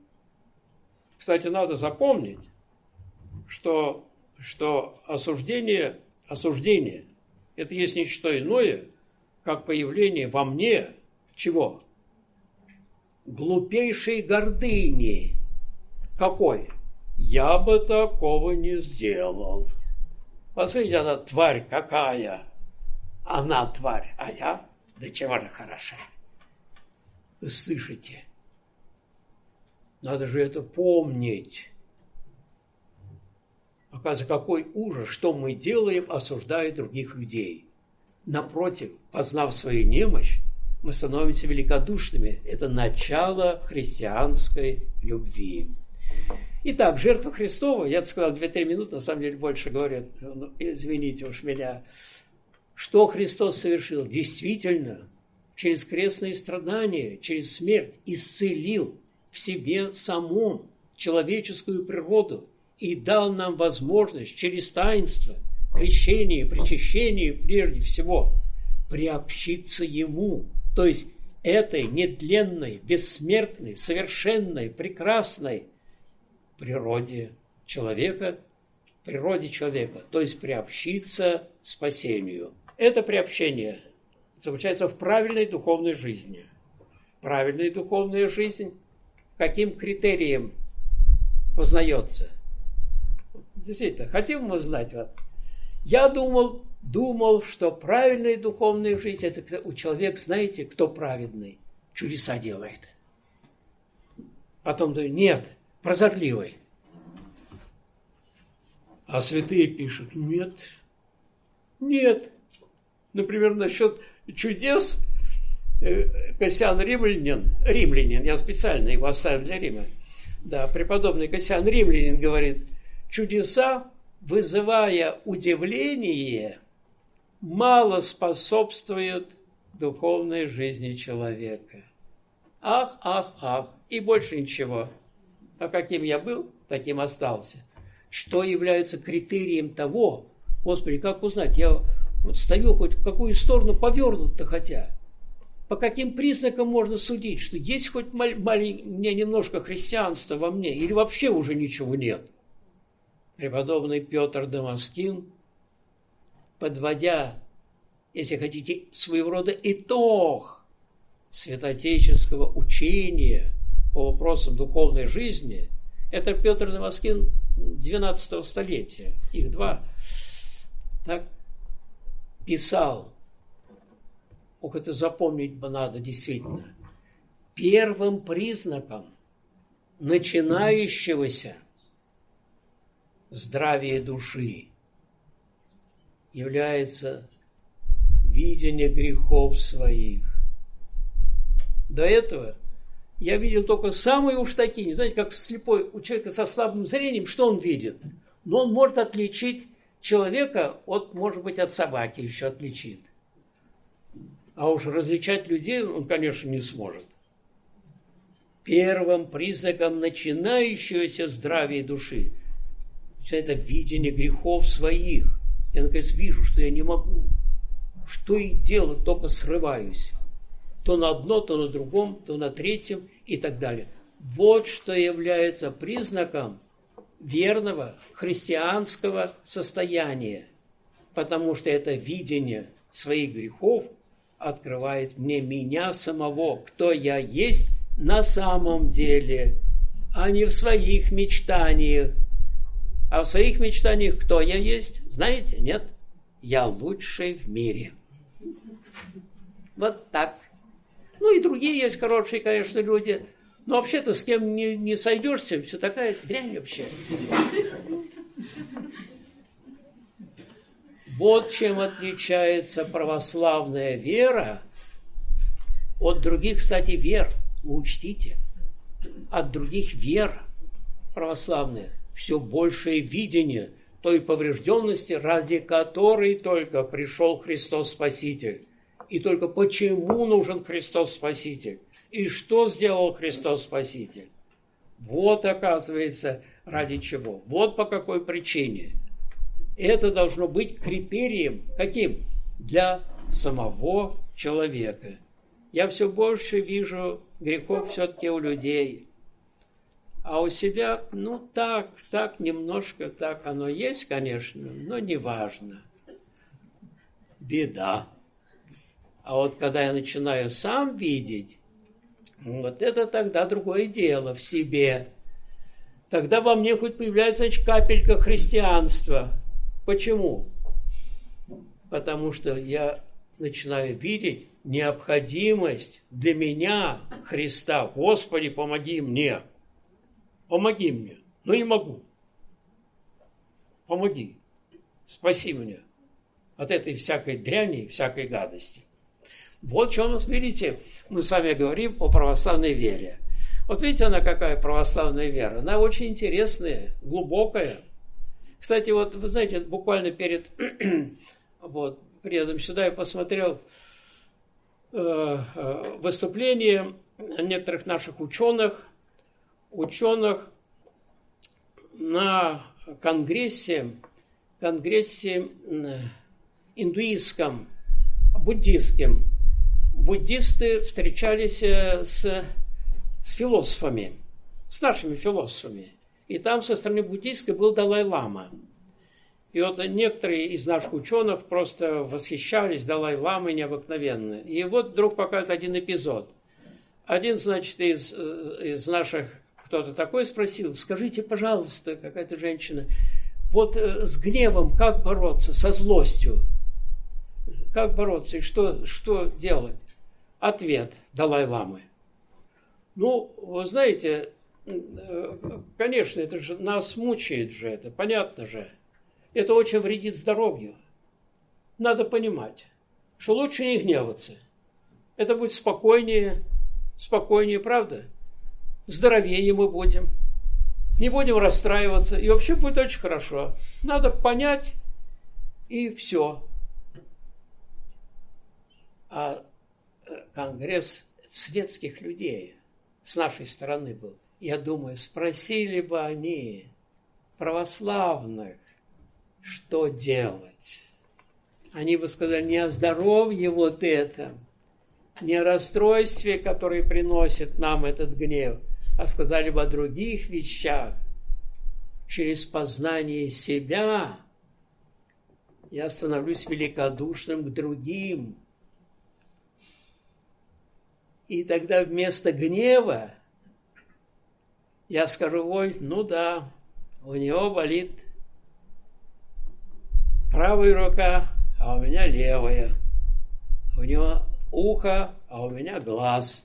Кстати, надо запомнить, что, что осуждение, осуждение – это есть не что иное, как появление во мне чего? Глупейшей гордыни. Какой? Я бы такого не сделал. Посмотрите, она тварь какая. Она тварь, а я? Да чего же хороша. Вы слышите? Надо же это помнить. Оказывается, какой ужас, что мы делаем, осуждая других людей. Напротив, познав свою немощь, мы становимся великодушными. Это начало христианской любви. Итак, жертва Христова, я сказал две-три минуты, на самом деле больше говорят, ну, извините уж меня. Что Христос совершил? Действительно, через крестные страдания, через смерть исцелил в себе самом человеческую природу и дал нам возможность через таинство, крещение, причащение прежде всего, приобщиться Ему, то есть этой нетленной, бессмертной, совершенной, прекрасной природе человека, природе человека, то есть приобщиться спасению. Это приобщение заключается в правильной духовной жизни. Правильная духовная жизнь каким критерием познается? Действительно, хотим мы знать. Вот. Я думал, думал, что правильная духовная жизнь – это у человека, знаете, кто праведный? Чудеса делает. Потом думаю, нет, прозорливый. А святые пишут, нет, нет. Например, насчет чудес Кассиан Римлянин, римлянин, я специально его оставил для Рима, да, преподобный Кассиан Римлянин говорит, чудеса, вызывая удивление, мало способствуют духовной жизни человека. Ах, ах, ах, и больше ничего. А каким я был, таким остался. Что является критерием того, Господи, как узнать, я вот стою хоть в какую сторону повернут-то хотя. По каким признакам можно судить, что есть хоть маленькое, мне немножко христианства во мне, или вообще уже ничего нет? Преподобный Петр Дамаскин, подводя, если хотите, своего рода итог святоотеческого учения по вопросам духовной жизни, это Петр Дамаскин двенадцатого столетия, их два, так писал, ох, это запомнить бы надо действительно, первым признаком начинающегося здравия души является видение грехов своих. До этого я видел только самые уж такие, знаете, как слепой, у человека со слабым зрением, что он видит? Но он может отличить человека от, может быть, от собаки еще отличит. А уж различать людей он, конечно, не сможет. Первым признаком начинающегося здравия души это видение грехов своих. Я, наконец, вижу, что я не могу. Что и делать, только срываюсь. То на одно, то на другом, то на третьем и так далее. Вот что является признаком верного христианского состояния, потому что это видение своих грехов открывает мне меня самого, кто я есть на самом деле, а не в своих мечтаниях. А в своих мечтаниях кто я есть? Знаете, нет? Я лучший в мире. Вот так. Ну и другие есть хорошие, конечно, люди. Но вообще-то с кем не, не сойдешься, все такая дрянь вообще. Вот чем отличается православная вера от других, кстати, вер. Вы учтите. От других вер православная все большее видение той поврежденности, ради которой только пришел Христос Спаситель. И только почему нужен Христос Спаситель? И что сделал Христос Спаситель? Вот, оказывается, ради чего. Вот по какой причине. Это должно быть критерием каким? Для самого человека. Я все больше вижу грехов все-таки у людей. А у себя, ну так, так, немножко так оно есть, конечно, но не важно. Беда. А вот когда я начинаю сам видеть, вот это тогда другое дело в себе. Тогда во мне хоть появляется, значит, капелька христианства. Почему? Потому что я начинаю видеть необходимость для меня Христа. Господи, помоги мне. Помоги мне. Ну, не могу. Помоги. Спаси меня от этой всякой дряни, всякой гадости. Вот что у нас, видите, мы с вами говорим о православной вере. Вот видите, она какая православная вера. Она очень интересная, глубокая. Кстати, вот вы знаете, буквально перед вот, приездом сюда я посмотрел э, э, выступление некоторых наших ученых, ученых на конгрессе, конгрессе индуистском, буддистском. Буддисты встречались с, с философами, с нашими философами. И там со стороны буддийской был Далай-лама. И вот некоторые из наших ученых просто восхищались Далай-ламой необыкновенно. И вот вдруг показывает один эпизод. Один, значит, из, из наших, кто-то такой спросил: скажите, пожалуйста, какая-то женщина, вот с гневом как бороться, со злостью? Как бороться и что, что делать? Ответ Далай-ламы. Ну, вы знаете, конечно, это же нас мучает же это, понятно же. Это очень вредит здоровью. Надо понимать, что лучше не гневаться. Это будет спокойнее, спокойнее, правда? Здоровее мы будем. Не будем расстраиваться. И вообще будет очень хорошо. Надо понять, и все. А конгресс светских людей с нашей стороны был. Я думаю, спросили бы они православных, что делать. Они бы сказали не о здоровье вот это, не о расстройстве, которое приносит нам этот гнев, а сказали бы о других вещах. Через познание себя я становлюсь великодушным к другим. И тогда вместо гнева я скажу: ой, ну да, у него болит правая рука, а у меня левая. У него ухо, а у меня глаз.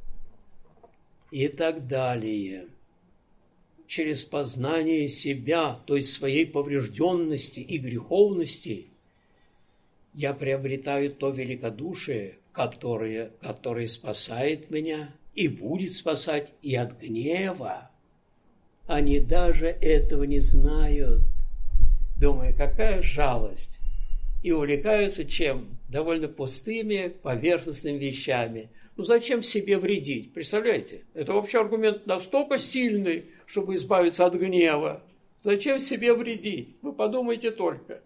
И так далее. Через познание себя, то есть своей поврежденности и греховности, я приобретаю то великодушие, которое, которое спасает меня и будет спасать и от гнева. Они даже этого не знают. Думаю, какая жалость. И увлекаются чем? Довольно пустыми, поверхностными вещами. Ну зачем себе вредить? Представляете? Это вообще аргумент настолько сильный, чтобы избавиться от гнева. Зачем себе вредить? Вы подумайте только.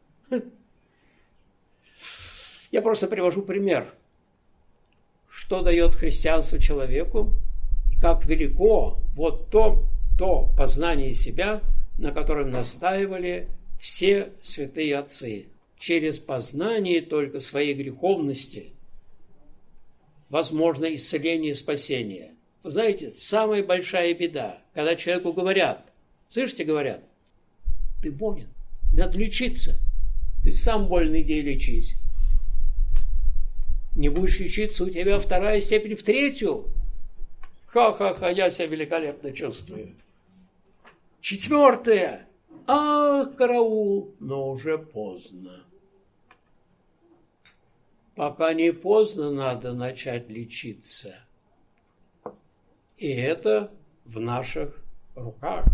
Я просто привожу пример. Что дает христианство человеку? И как велико вот то, то познание себя, на котором настаивали все святые отцы. Через познание только своей греховности возможно исцеление и спасение. Вы знаете, самая большая беда, когда человеку говорят, слышите, говорят, ты болен, надо лечиться, ты сам больный, иди лечись. Не будешь лечиться, у тебя вторая степень в третью. Ха-ха-ха, я себя великолепно чувствую. Четвертая. Ах, караул, но уже поздно. Пока не поздно, надо начать лечиться. И это в наших руках.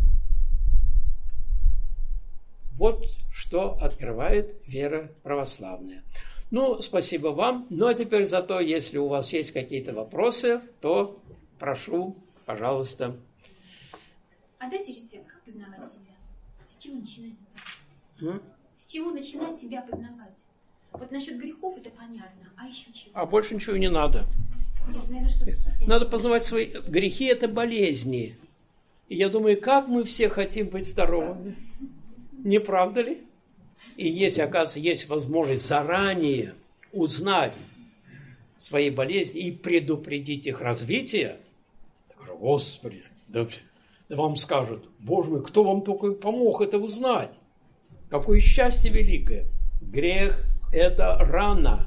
Вот что открывает вера православная. Ну, спасибо вам. Ну, а теперь зато, если у вас есть какие-то вопросы, то прошу, пожалуйста. А дайте рецепт, как познавать себя. С чего начинать? М? С чего начинать себя познавать? Вот насчет грехов это понятно, а еще чего? А больше ничего не надо. Нет, наверное, что-то... Надо познавать свои грехи, это болезни. И я думаю, как мы все хотим быть здоровыми. Не правда ли? И если, оказывается, есть возможность заранее узнать свои болезни и предупредить их развитие, так, Господи, да, да вам скажут, Боже мой, кто вам только помог это узнать? Какое счастье великое! Грех – это рана.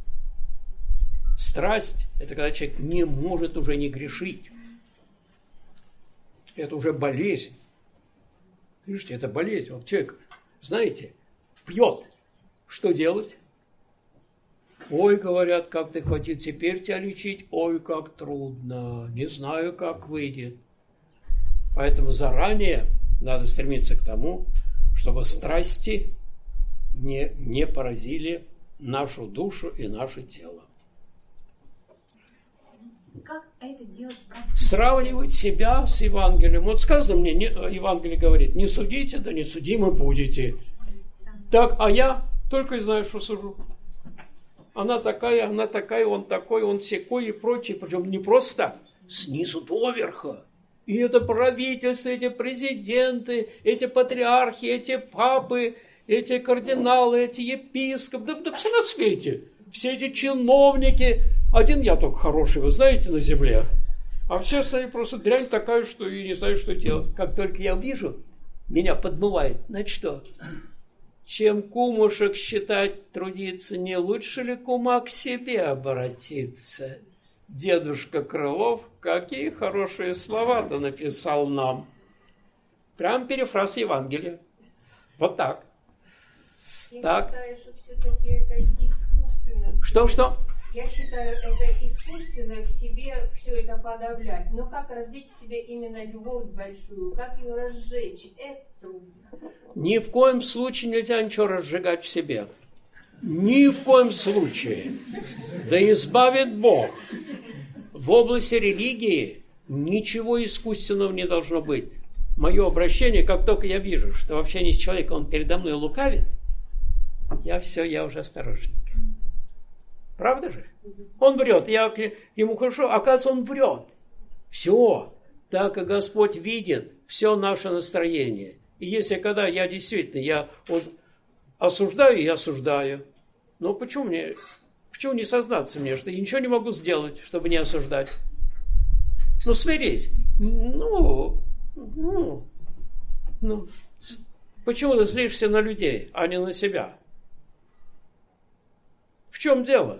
Страсть – это когда человек не может уже не грешить. Это уже болезнь. Видите, это болезнь. Вот человек, знаете, пьет. Что делать? Ой, говорят, как ты хотел теперь тебя лечить. Ой, как трудно. Не знаю, как выйдет. Поэтому заранее надо стремиться к тому, чтобы страсти не, не поразили нашу душу и наше тело. Как это делать практически? Сравнивать себя с Евангелием. Вот сказано мне, не, Евангелие говорит, не судите, да не судимы будете. Так, а я только и знаю, что сужу. Она такая, она такая, он такой, он сякой и прочее. Причем не просто так, снизу доверха. И это правительство, эти президенты, эти патриархи, эти папы, эти кардиналы, эти епископы, да, да все на свете. Все эти чиновники. Один я только хороший, вы знаете, на земле. А все остальные просто дрянь такая, что и не знаю, что делать. Как только я вижу, меня подмывает. Значит что? Чем кумушек считать, трудиться, не лучше ли кума к себе обратиться? Дедушка Крылов, какие хорошие слова-то написал нам. Прям перефраз Евангелия. Вот так. Я так. считаю, что все-таки это искусственно. Что-что? Я считаю, это искусственно в себе все это подавлять. Но как развить в себе именно любовь большую, как ее разжечь, это трудно. Ни в коем случае нельзя ничего разжигать в себе. Ни в коем случае. Да избавит Бог. В области религии ничего искусственного не должно быть. Мое обращение, как только я вижу, что в общении с человеком он передо мной лукавит, я все, я уже осторожненько. Правда же? Он врет. Я ему хорошо, оказывается, он врет. Все. Так и Господь видит все наше настроение. И если когда я действительно, я вот осуждаю и осуждаю, но почему мне, почему не сознаться мне, что я ничего не могу сделать, чтобы не осуждать? Ну, смирись. Ну, ну, ну, почему ты злишься на людей, а не на себя? В чем дело?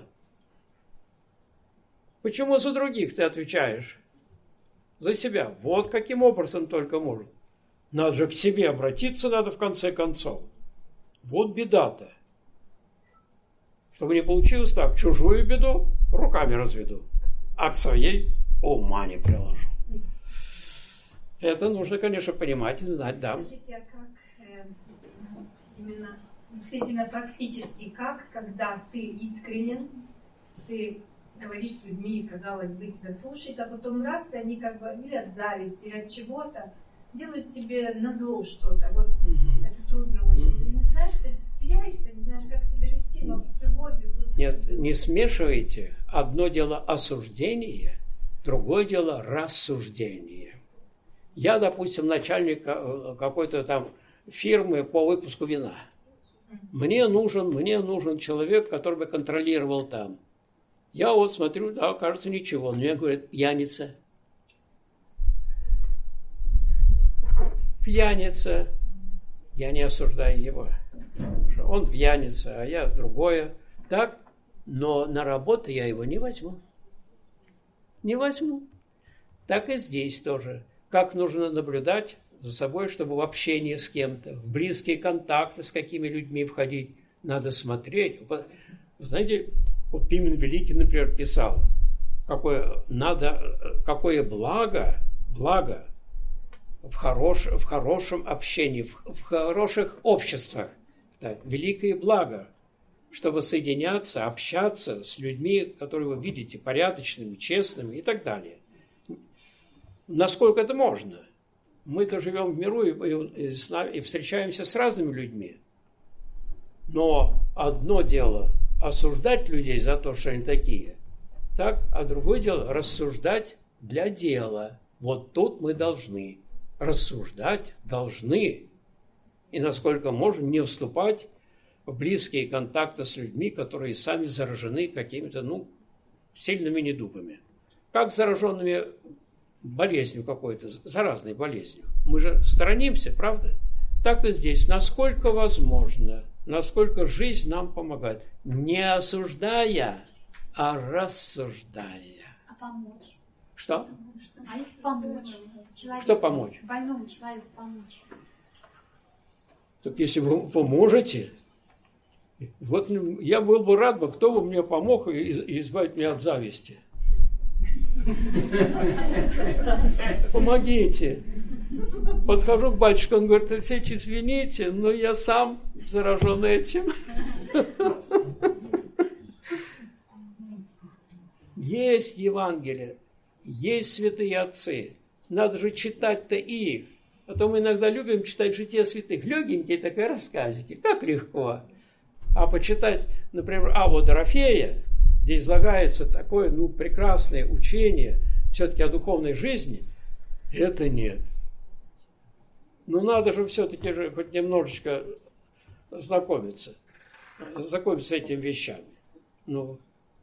Почему за других ты отвечаешь? За себя. Вот каким образом только может. Надо же к себе обратиться, надо в конце концов. Вот беда-то. Чтобы не получилось так, чужую беду руками разведу, а к своей ума не приложу. Это нужно, конечно, понимать и знать, да. Скажите, а как э, именно действительно практически, как, когда ты искренен, ты говоришь с людьми, казалось бы, тебя слушают, а потом раз, и они как бы или от зависти, или от чего-то делают тебе назло что-то. Вот mm-hmm. это трудно очень. Ты не знаешь, ты теряешься, не знаешь, как себя вести, но с любовью. Тут Нет, не смешивайте. Одно дело осуждение, другое дело рассуждение. Я, допустим, начальник какой-то там фирмы по выпуску вина. Мне нужен, мне нужен человек, который бы контролировал там. Я вот смотрю, да, кажется, ничего. Но мне говорят, пьяница. Пьяница. Я не осуждаю его. Он пьяница, а я другое. Так, но на работу я его не возьму. Не возьму. Так и здесь тоже. Как нужно наблюдать за собой, чтобы в общении с кем-то, в близкие контакты с какими людьми входить, надо смотреть. Вы знаете, вот Пимен Великий, например, писал, какое, надо, какое благо, благо в, хорош, в хорошем общении, в, в хороших обществах. Так, великое благо, чтобы соединяться, общаться с людьми, которые вы видите, порядочными, честными и так далее. Насколько это можно? Мы-то живем в миру и, и, и встречаемся с разными людьми. Но одно дело осуждать людей за то, что они такие, так, а другое дело рассуждать для дела. Вот тут мы должны рассуждать, должны, и насколько можно не вступать в близкие контакты с людьми, которые сами заражены какими-то, ну, сильными недугами. Как зараженными болезнью какой-то, заразной болезнью. Мы же сторонимся, правда? Так и здесь. Насколько возможно, насколько жизнь нам помогает. Не осуждая, а рассуждая. А помочь? Что? А если помочь? Человеку, Что помочь? Больному человеку помочь. Так если вы поможете, вот я был бы рад, бы, кто бы мне помог и, и избавить меня от зависти. Помогите. Подхожу к батюшке, он говорит, Алексей, извините, но я сам заражен этим. Есть Евангелие, есть святые отцы. Надо же читать-то их. А то мы иногда любим читать жития святых. Легенькие такие рассказики, как легко. А почитать, например, Аву Дорофея, где излагается такое, ну, прекрасное учение все-таки о духовной жизни, это нет. Ну, надо же все-таки же хоть немножечко знакомиться, знакомиться с этими вещами. Ну,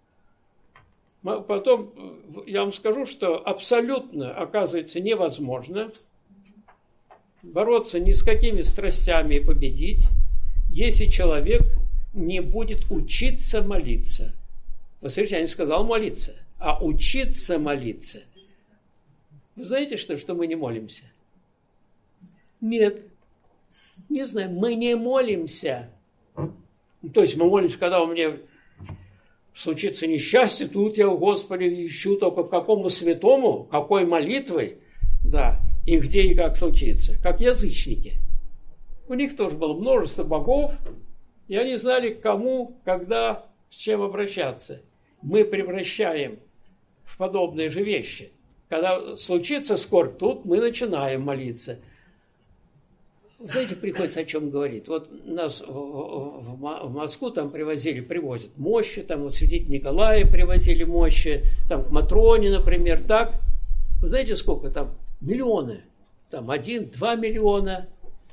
потом я вам скажу, что абсолютно, оказывается, невозможно бороться ни с какими страстями и победить, если человек не будет учиться молиться. Вы смотрите, я не сказал молиться, а учиться молиться. Вы знаете, что, что мы не молимся? Нет, не знаю, мы не молимся. То есть мы молимся, когда у меня случится несчастье, тут я, Господи, ищу только к какому святому, какой молитвой, да, и где и как случится, как язычники. У них тоже было множество богов, и они знали, к кому, когда, с чем обращаться. Мы превращаем в подобные же вещи. Когда случится скорбь, тут мы начинаем молиться. Знаете, приходится о чем говорить. Вот нас в, в, в Москву там привозили, привозят мощи, там вот святителя Николая привозили мощи, там к Матроне, например, так. Вы знаете, сколько там? Миллионы. Там один, два миллиона.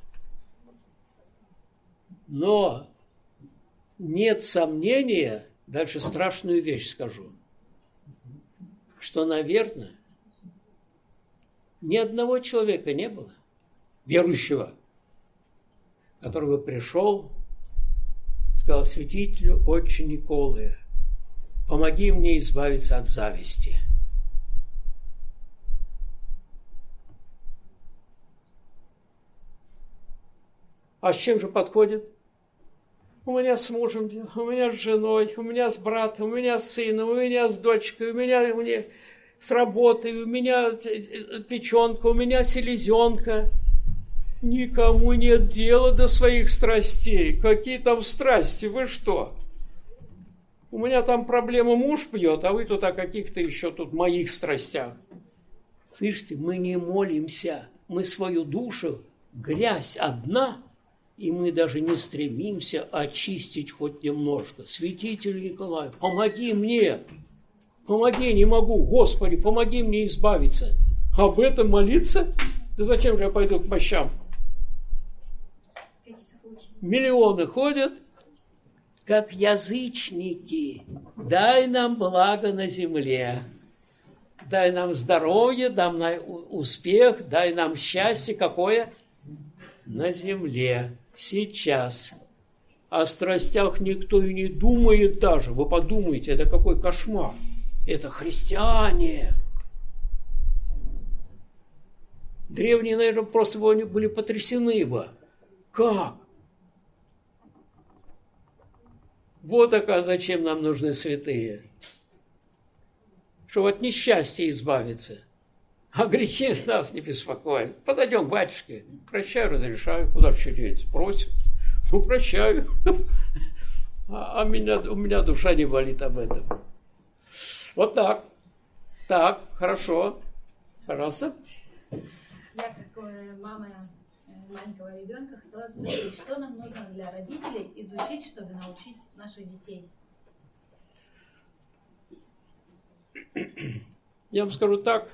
Но нет сомнения, дальше страшную вещь скажу, что, наверное, ни одного человека не было, верующего, который бы пришел, сказал святителю отче Николы, помоги мне избавиться от зависти. А с чем же подходит? У меня с мужем, у меня с женой, у меня с братом, у меня с сыном, у меня с дочкой, у меня, у меня с работой, у меня печенка, у меня селезенка. Никому нет дела до своих страстей. Какие там страсти? Вы что? У меня там проблема, муж пьет, а вы тут о каких-то еще тут моих страстях. Слышите, мы не молимся. Мы свою душу, грязь одна, и мы даже не стремимся очистить хоть немножко. Святитель Николай, помоги мне. Помоги, не могу. Господи, помоги мне избавиться. Об этом молиться? Да зачем же я пойду к мощам? Пять часов учить. Миллионы ходят, как язычники. Дай нам благо на земле. Дай нам здоровье, дай нам успех, дай нам счастье. Какое? На земле. Сейчас. О страстях никто и не думает даже. Вы подумайте, это какой кошмар. Это христиане. Древние, наверное, просто были потрясены бы. Как? Вот, оказывается, зачем нам нужны святые. Чтобы от несчастья избавиться. А грехи нас не беспокоят. Подойдем к батюшке. Прощаю, разрешаю. Куда еще деться? Просит. Ну, прощаю. А, а меня, у меня душа не болит об этом. Вот так. Так, хорошо. Пожалуйста. Я, как мама маленького ребенка, хотела спросить, что нам нужно для родителей изучить, чтобы научить наших детей? Я вам скажу так.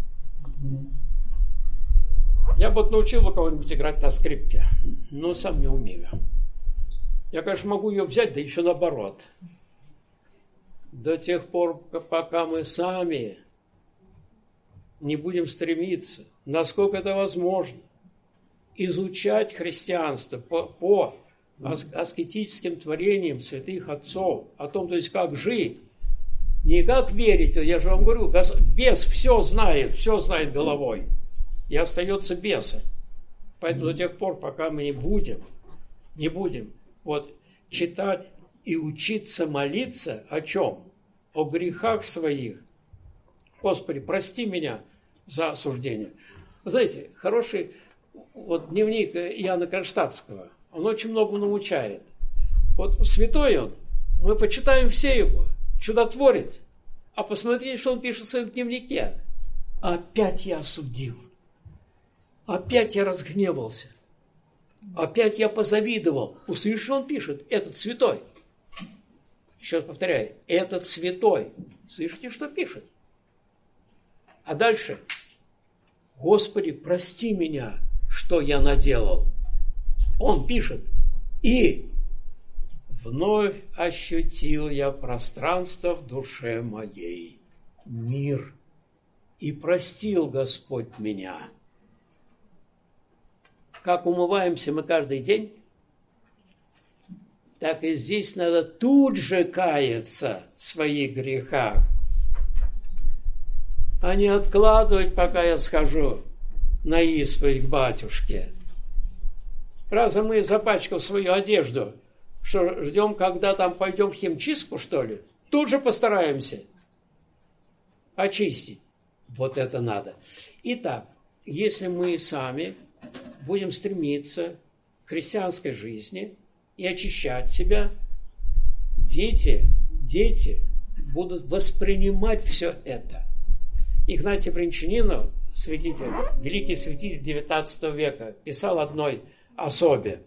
Я бы научил бы кого-нибудь играть на скрипке, но сам не умею. Я, конечно, могу ее взять, да еще наоборот. До тех пор, пока мы сами не будем стремиться, насколько это возможно, изучать христианство по, по аскетическим творениям святых отцов, о том, то есть, как жить, не как верить, я же вам говорю, бес все знает, все знает головой, и остается беса. Поэтому до тех пор, пока мы не будем, не будем вот читать и учиться молиться о чем? О грехах своих. Господи, прости меня за осуждение. Вы знаете, хороший вот дневник Иоанна Кронштадтского, он очень много научает. Вот святой он, мы почитаем все его, чудотворец, а посмотрите, что он пишет в своем дневнике. Опять я осудил, опять я разгневался, опять я позавидовал. Услышишь, что он пишет? Этот святой. Еще раз повторяю, этот святой. Слышите, что пишет? А дальше. Господи, прости меня, что я наделал. Он пишет. И вновь ощутил я пространство в душе моей. Мир. И простил Господь меня. Как умываемся мы каждый день, так и здесь надо тут же каяться в своих грехах, а не откладывать, пока я схожу на исповедь к батюшке. Разве мы, запачкав свою одежду, что ждем, когда там пойдем в химчистку, что ли? Тут же постараемся очистить. Вот это надо. Итак, если мы сами будем стремиться к христианской жизни и очищать себя, дети, дети будут воспринимать все это. Игнатий Брянчанинов, святитель, великий святитель девятнадцатого века, писал одной особе.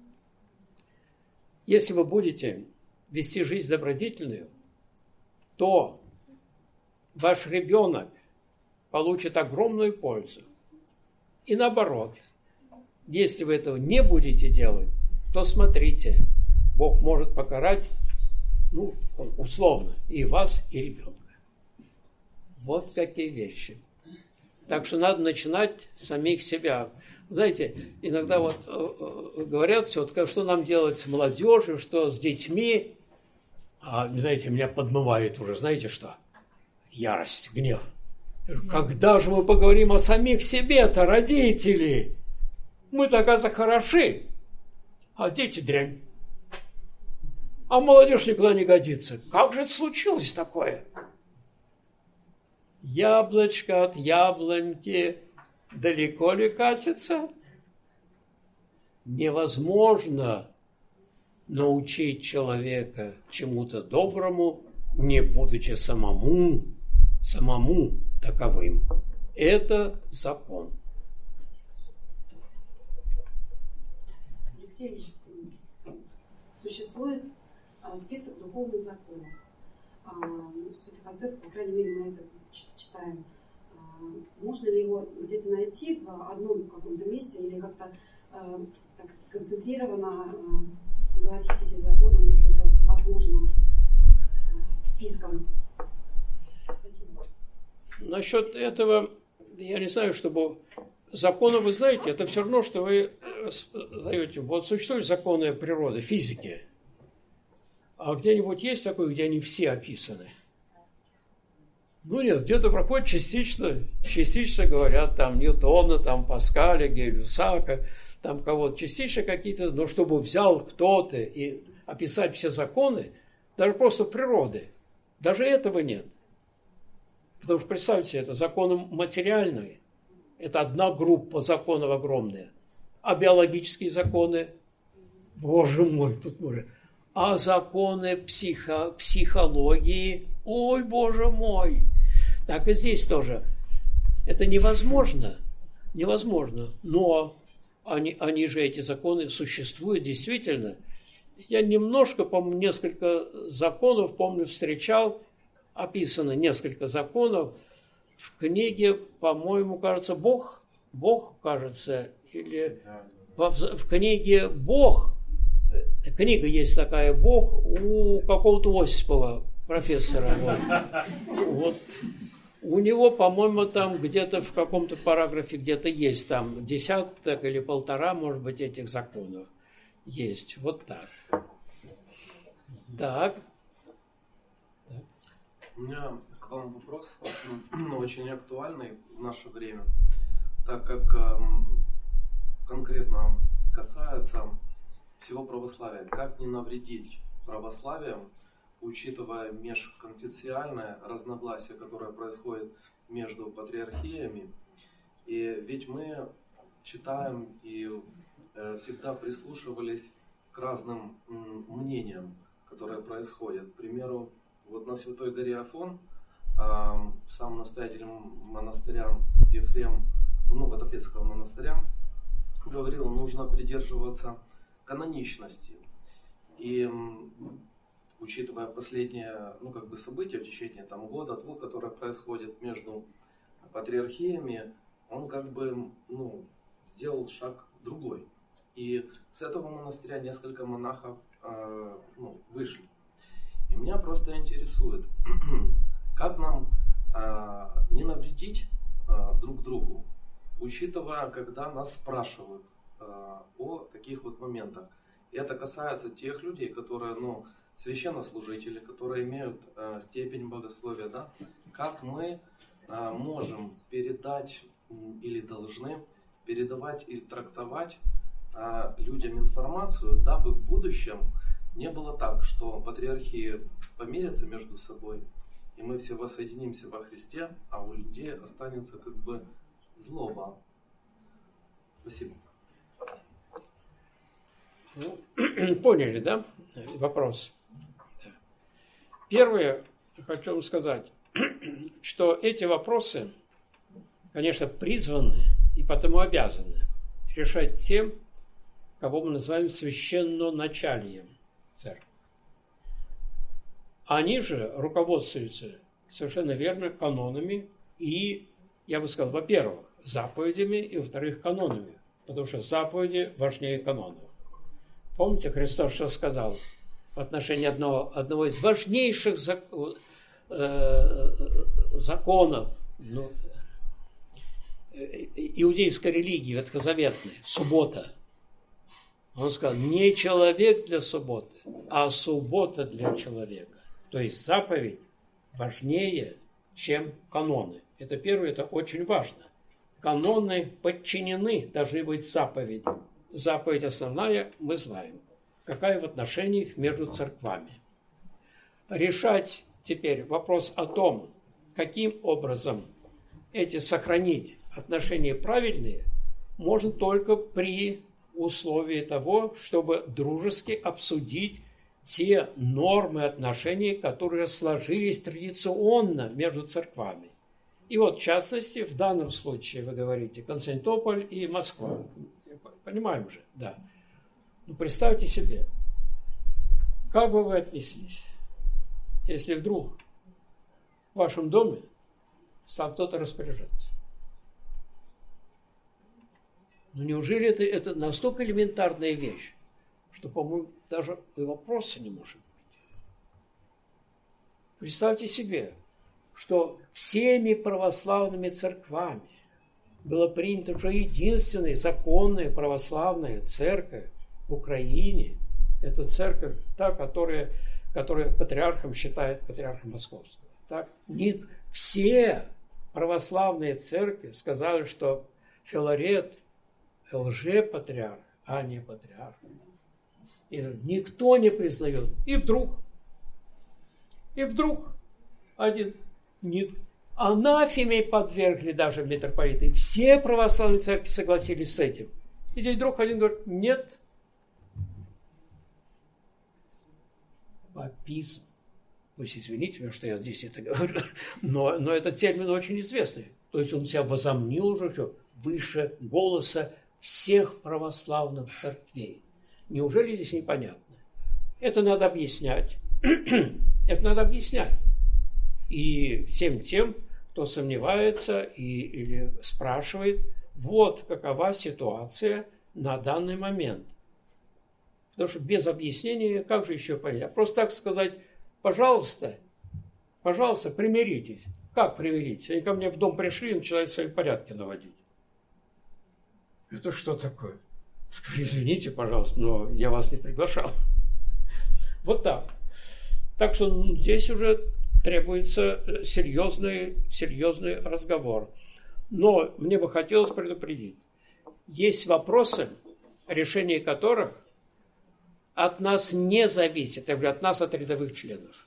Если вы будете вести жизнь добродетельную, то ваш ребенок получит огромную пользу. И наоборот, если вы этого не будете делать, то смотрите, Бог может покарать, ну, условно, и вас, и ребенка. Вот какие вещи. Так что надо начинать с самих себя. Знаете, иногда вот э, говорят, все, что нам делать с молодежью, что с детьми. А, знаете, меня подмывает уже, знаете что? Ярость, гнев. Когда же мы поговорим о самих себе-то, родители? Мы-то, оказывается, хороши, а дети дрянь. А молодежь никуда не годится. Как же это случилось такое? Яблочко от яблоньки далеко ли катится? Невозможно научить человека чему-то доброму, не будучи самому, самому таковым. Это закон. Алексей Ильич, существует а, список духовных законов. А, ну, в святых отцах, по крайней мере, мы это читаем а, можно ли его где-то найти в одном каком-то месте или как-то э, так концентрированно э, огласить эти законы, если это возможно, э, списком? Спасибо. Насчет этого, я не знаю, чтобы... Законы, вы знаете, это все равно, что вы даете. Вот существуют законы природы, физики. А где-нибудь есть такое, где они все описаны? Ну нет, где-то проходит частично, частично говорят, там Ньютона, там Паскаля, Гей-Люсака, там кого-то, частично какие-то, но чтобы взял кто-то и описать все законы, даже просто природы, даже этого нет. Потому что, представьте, это законы материальные, это одна группа законов огромная, а биологические законы, боже мой, тут можно... А законы психо, психологии, ой, боже мой, так и здесь тоже. Это невозможно, невозможно, но они, они же, эти законы, существуют действительно. Я немножко, помню, несколько законов, помню, встречал, описано несколько законов в книге, по-моему, кажется, Бог, Бог, кажется, или в, в книге Бог. Книга есть такая «Бог» у какого-то Осипова, профессора. Вот. Вот. У него, по-моему, там где-то в каком-то параграфе где-то есть там десяток или полтора, может быть, этих законов есть. Вот так. Так. У меня к вам вопрос очень, очень актуальный в наше время, так как эм, конкретно касается всего православия. Как не навредить православием, учитывая межконфессиональное разногласие, которое происходит между патриархиями. И ведь мы читаем и э, всегда прислушивались к разным м, мнениям, которые происходят. К примеру, вот на Святой горе Афон э, сам настоятель монастыря Ефрем, ну, Водопецкого монастыря, говорил, нужно придерживаться каноничности. И учитывая последние, ну, как бы события в течение там, года, двух, которые происходят между патриархиями, он как бы, ну, сделал шаг другой. И с этого монастыря несколько монахов э, ну, вышли. И меня просто интересует, как нам э, не навредить э, друг другу, учитывая, когда нас спрашивают о таких вот моментах. И это касается тех людей, которые, ну, священнослужители, которые имеют э, степень богословия, да, как мы э, можем передать э, или должны передавать или трактовать э, людям информацию, дабы в будущем не было так, что патриархии помирятся между собой, и мы все воссоединимся во Христе, а у людей останется как бы злоба. Спасибо. Ну, поняли, да, вопрос? Да. Первое, хочу вам сказать, что эти вопросы, конечно, призваны и потому обязаны решать тем, кого мы называем священноначалием церкви. Они же руководствуются совершенно верно канонами и, я бы сказал, во-первых, заповедями и, во-вторых, канонами, потому что заповеди важнее канонов. Помните, Христос что сказал в отношении одного, одного из важнейших закон, э, законов ну, иудейской религии, ветхозаветной, суббота. Он сказал, не человек для субботы, а суббота для человека. То есть заповедь важнее, чем каноны. Это первое, это очень важно. Каноны подчинены, должны быть заповеди. Заповедь основная, мы знаем, какая в отношениях между церквами. Решать теперь вопрос о том, каким образом эти сохранить отношения правильные, можно только при условии того, чтобы дружески обсудить те нормы отношений, которые сложились традиционно между церквами. И вот, в частности, в данном случае, вы говорите, Константинополь и Москва. Понимаем же, да. Ну, представьте себе, как бы вы отнеслись, если вдруг в вашем доме стал кто-то распоряжаться. Ну неужели это, это настолько элементарная вещь, что, по-моему, даже и вопроса не может быть. Представьте себе, что всеми православными церквами было принято уже единственная законная православная церковь в Украине. Это церковь, та, которая, которая патриархом считает патриархом Московского. Так? Не все православные церкви сказали, что Филарет лжепатриарх, а не патриарх. И никто не признает. И вдруг, и вдруг один не, анафеме подвергли даже митрополиты. Все православные церкви согласились с этим. И вдруг один говорит, нет. Папизм. Пусть извините меня, что я здесь это говорю, но, но этот термин очень известный. То есть он себя возомнил уже что, выше голоса всех православных церквей. Неужели здесь непонятно? Это надо объяснять. Это надо объяснять. И всем тем, кто сомневается и, или спрашивает, вот какова ситуация на данный момент. Потому что без объяснения, как же еще понять? Просто так сказать, пожалуйста, пожалуйста, примиритесь. Как примиритесь? Они ко мне в дом пришли и начинают свои порядки наводить. Это что такое? Скажи, извините, пожалуйста, но я вас не приглашал. Вот так. Так что здесь уже требуется серьезный, серьезный разговор. Но мне бы хотелось предупредить. Есть вопросы, решение которых от нас не зависит, я говорю, от нас, от рядовых членов.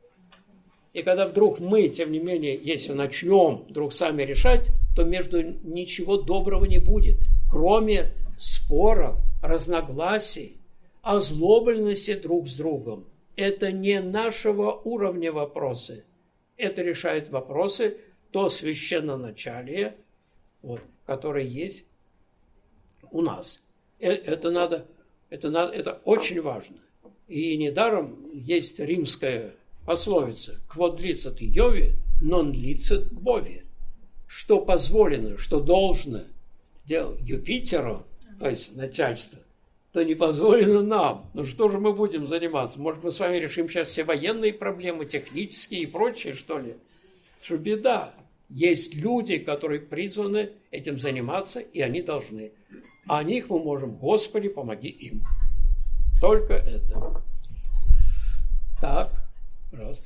И когда вдруг мы, тем не менее, если начнем вдруг сами решать, то между ничего доброго не будет, кроме споров, разногласий, озлобленности друг с другом. Это не нашего уровня вопросы. Это решает вопросы то священноначалие, вот, которое есть у нас. Это надо, это надо, это очень важно. И недаром есть римская пословица «Quod licet Iovi, non licet bovi». Что позволено, что должно делать Юпитеру, то есть начальство, то не позволено нам. Ну что же мы будем заниматься? Может, мы с вами решим сейчас все военные проблемы, технические и прочее, что ли? Что беда. Есть люди, которые призваны этим заниматься, и они должны. А о них мы можем, Господи, помоги им. Только это. Так, пожалуйста.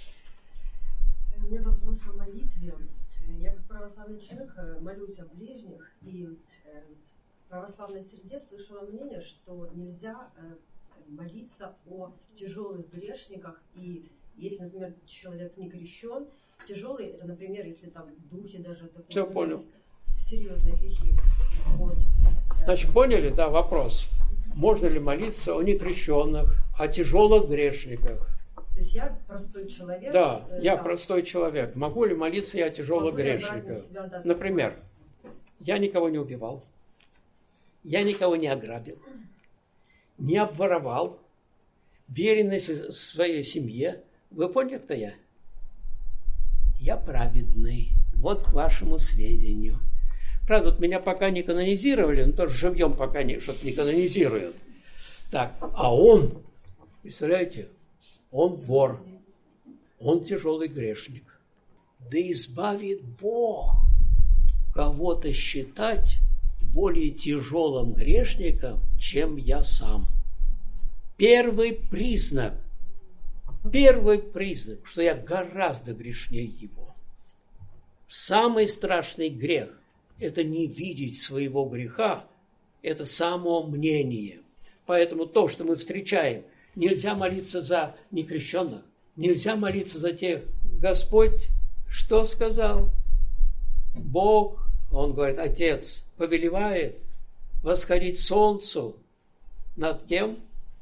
У меня вопрос о молитве. Я как православный человек молюсь о ближних, и в православной среде слышала мнение, что нельзя молиться о тяжелых грешниках, и если, например, человек не крещен, тяжелый, это, например, если там духи даже такое, все понял. Серьезные грехи. Вот. Значит, поняли, да, вопрос. Можно ли молиться о некрещенных, о тяжелых грешниках? То есть я простой человек. Да, э, я да. простой человек. Могу ли молиться я о тяжелых Могу грешниках? себя, да, Например, я никого не убивал, я никого не ограбил, не обворовал, веренность своей семье. Вы поняли, кто я? Я праведный. Вот к вашему сведению. Правда, вот меня пока не канонизировали, но тоже живьем пока не, что-то не канонизируют. Так, а он, представляете, он вор, он тяжелый грешник. Да избавит Бог кого-то считать более тяжелым грешником, чем я сам. Первый признак, первый признак, что я гораздо грешнее его. Самый страшный грех – это не видеть своего греха, это самомнение. Поэтому то, что мы встречаем, нельзя молиться за некрещенных, нельзя молиться за тех. Господь что сказал? Бог, он говорит, Отец, повелевает восходить солнцу над кем?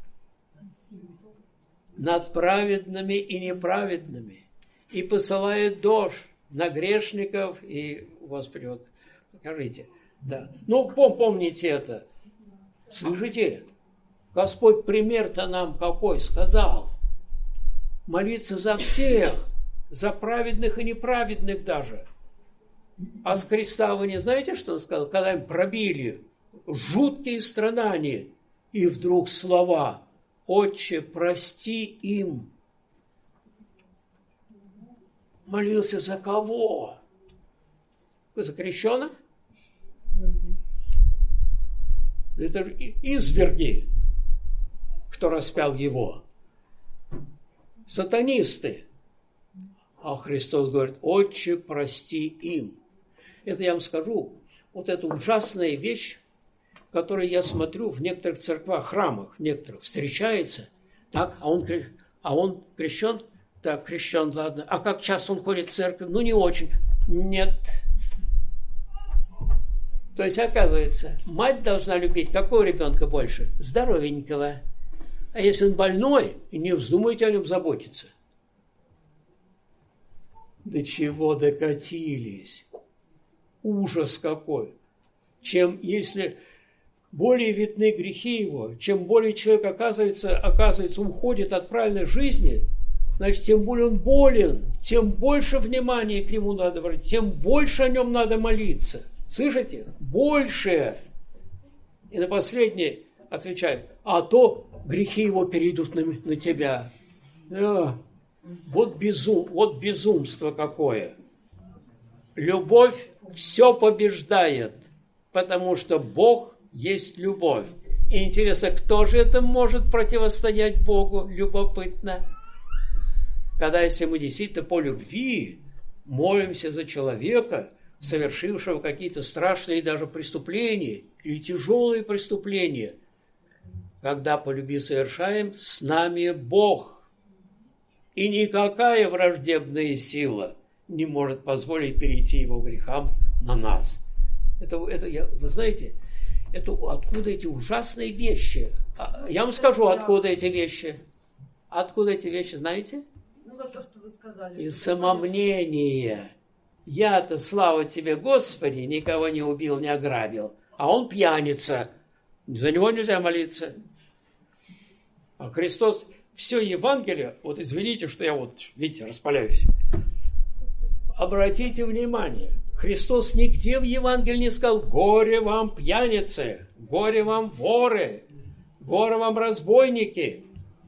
Над праведными и неправедными. И посылает дождь на грешников и, Господи, вот скажите, да. Ну, пом, помните это. Слышите? Господь пример-то нам какой сказал. Молиться за всех, за праведных и неправедных даже. А с креста вы не знаете, что он сказал? Когда им пробили жуткие страдания, и вдруг слова: «Отче, прости им». Молился за кого? За крещеных? Это изверги, кто распял его. Сатанисты. А Христос говорит: «Отче, прости им». Это я вам скажу, вот эта ужасная вещь, которую я смотрю в некоторых церквах, храмах некоторых, встречается, так, а он, а он крещен? Так, крещен, ладно. А как часто он ходит в церковь? Ну, не очень. Нет. То есть, оказывается, мать должна любить какого ребенка больше? Здоровенького. А если он больной, не вздумайте о нем заботиться. До чего докатились? Ужас какой! Чем, если более видны грехи его, чем более человек оказывается, оказывается, уходит от правильной жизни, значит, тем более он болен, тем больше внимания к нему надо брать, тем больше о нем надо молиться. Слышите? Больше. И на последнее отвечаю: а то грехи его перейдут на, на тебя. А, вот, безум, вот безумство какое. Любовь все побеждает, потому что Бог есть любовь. И интересно, кто же это может противостоять Богу? Любопытно. Когда если мы действительно по любви молимся за человека, совершившего какие-то страшные даже преступления или тяжелые преступления, когда по любви совершаем, с нами Бог. И никакая враждебная сила не может позволить перейти его грехам на нас. Это, это я, вы знаете, это откуда эти ужасные вещи? Я вам скажу, откуда эти вещи. Откуда эти вещи, знаете? Ну, вот то, что вы сказали. Из самомнения. Я-то, слава тебе, Господи, никого не убил, не ограбил. А он пьяница. За него нельзя молиться. А Христос, все Евангелие, вот извините, что я вот, видите, распаляюсь. Обратите внимание, Христос нигде в Евангелии не сказал: горе вам, пьяницы, горе вам, воры, горе вам, разбойники.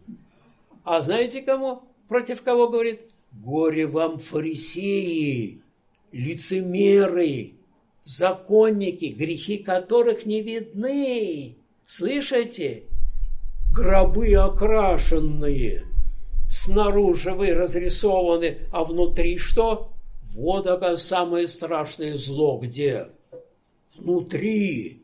А знаете кому? Против кого говорит? Горе вам, фарисеи, лицемеры, законники, грехи которых не видны. Слышите? Гробы окрашенные, снаружи вы разрисованы, а внутри что? Вот, оказывается, самое страшное зло где? Внутри.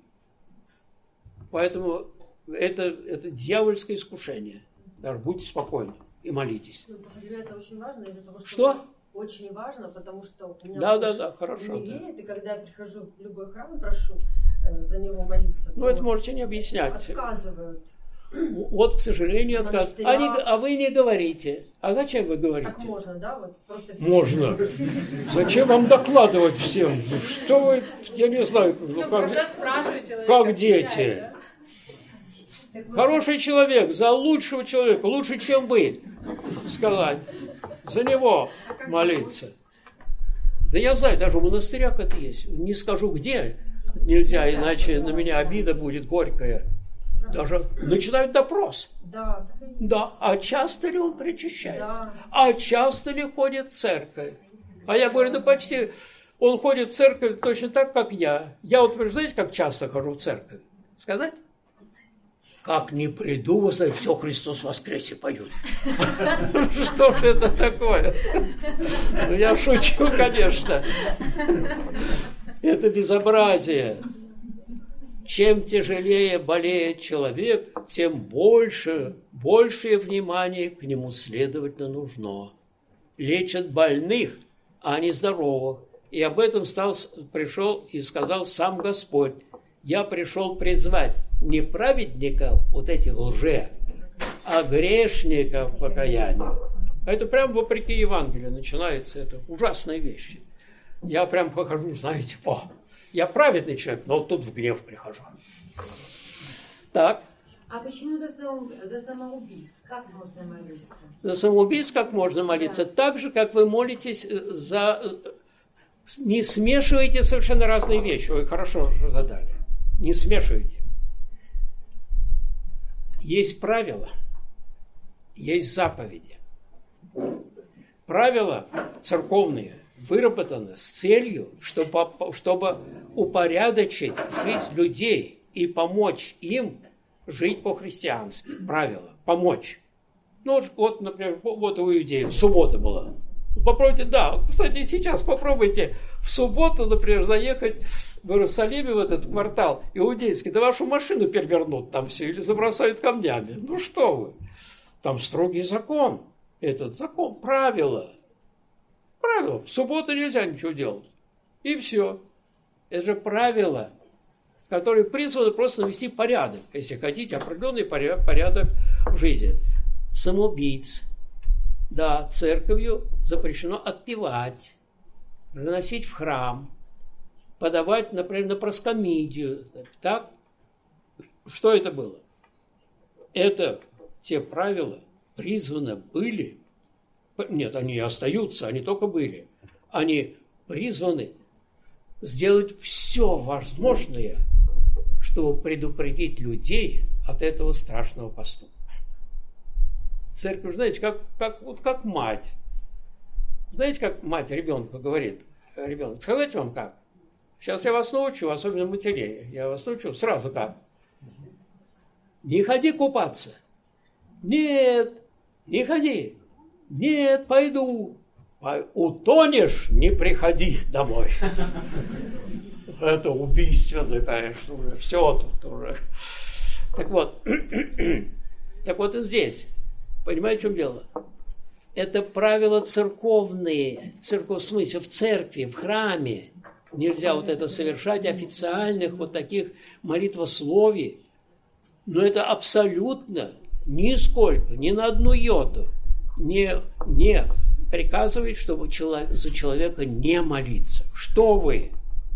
Поэтому это, это дьявольское искушение. Даже будьте спокойны и молитесь. Ну, для меня это очень важно из-за того, что... Что? Очень важно, потому что у меня да, да, да, хорошо, не да. верит, и когда я прихожу в любой храм и прошу э, за него молиться, ну, это можете не объяснять. Отказывают. Вот, к сожалению, отказ. А, не, а вы не говорите. А зачем вы говорите? Так можно, да? Вот просто можно. Зачем вам докладывать всем? Ну, что вы, я не знаю, ну, как, как дети. Да? Хороший человек, за лучшего человека, лучше, чем вы, сказать, за него молиться. Да я знаю, даже в монастырях это есть. Не скажу где, нельзя, иначе на меня обида будет горькая. Даже начинают допрос. Да, да. А часто ли он причащается? Да. А часто ли ходит в церковь? А я говорю, да почти он ходит в церковь точно так, как я. Я вот, вы знаете, как часто хожу в церковь? Сказать? Как не приду, вы знаете, все, Христос воскресе поют. Что же это такое? Ну, я шучу, конечно. Это безобразие. Чем тяжелее болеет человек, тем больше, большее внимание к нему, следовательно, нужно. Лечат больных, а не здоровых. И об этом стал, пришел и сказал сам Господь. Я пришел призвать не праведников, вот этих лже, а грешников к покаянию. Это прям вопреки Евангелию начинается, это ужасная вещь. Я прям похожу, знаете, о, я праведный человек, но вот тут в гнев прихожу. Так. А почему за, само, за самоубийц? Как можно молиться? За самоубийц как можно молиться? Да. Так же, как вы молитесь за... Не смешивайте совершенно разные вещи. Ой, хорошо задали. Не смешивайте. Есть правила, есть заповеди. Правила церковные выработаны с целью, чтобы, чтобы упорядочить жизнь людей и помочь им жить по-христиански. Правила. Помочь. Ну, вот, например, вот у иудеев суббота была. Попробуйте, да, кстати, сейчас попробуйте в субботу, например, заехать в Иерусалиме, в этот квартал иудейский, да вашу машину перевернут там все или забросают камнями. Ну что вы? Там строгий закон. Этот закон, правила. Правила. В субботу нельзя ничего делать. И все. Это же правила, которые призваны просто навести порядок, если хотите, определенный порядок в жизни. Самоубийц. Да, церковью запрещено отпевать, приносить в храм, подавать, например, на проскомидию. Так? Что это было? Это те правила призваны были, нет, они и остаются, они только были, они призваны сделать все возможное, чтобы предупредить людей от этого страшного поступка. Церковь, знаете, как, как, вот как мать. Знаете, как мать ребенку говорит? Ребенок, сказать вам как? Сейчас я вас научу, особенно матерей. Я вас научу сразу как. Не ходи купаться. Нет, не ходи. Нет, пойду. Утонешь, не приходи домой. Это убийственно, конечно, уже. Все тут уже. Так вот, так вот и здесь. Понимаете, в чем дело? Это правила церковные, церковь, в смысле, в церкви, в храме. Нельзя вот это совершать, официальных вот таких молитвословий. Но это абсолютно нисколько, ни на одну йоту не, не приказывает, чтобы человек, за человека не молиться. Что вы?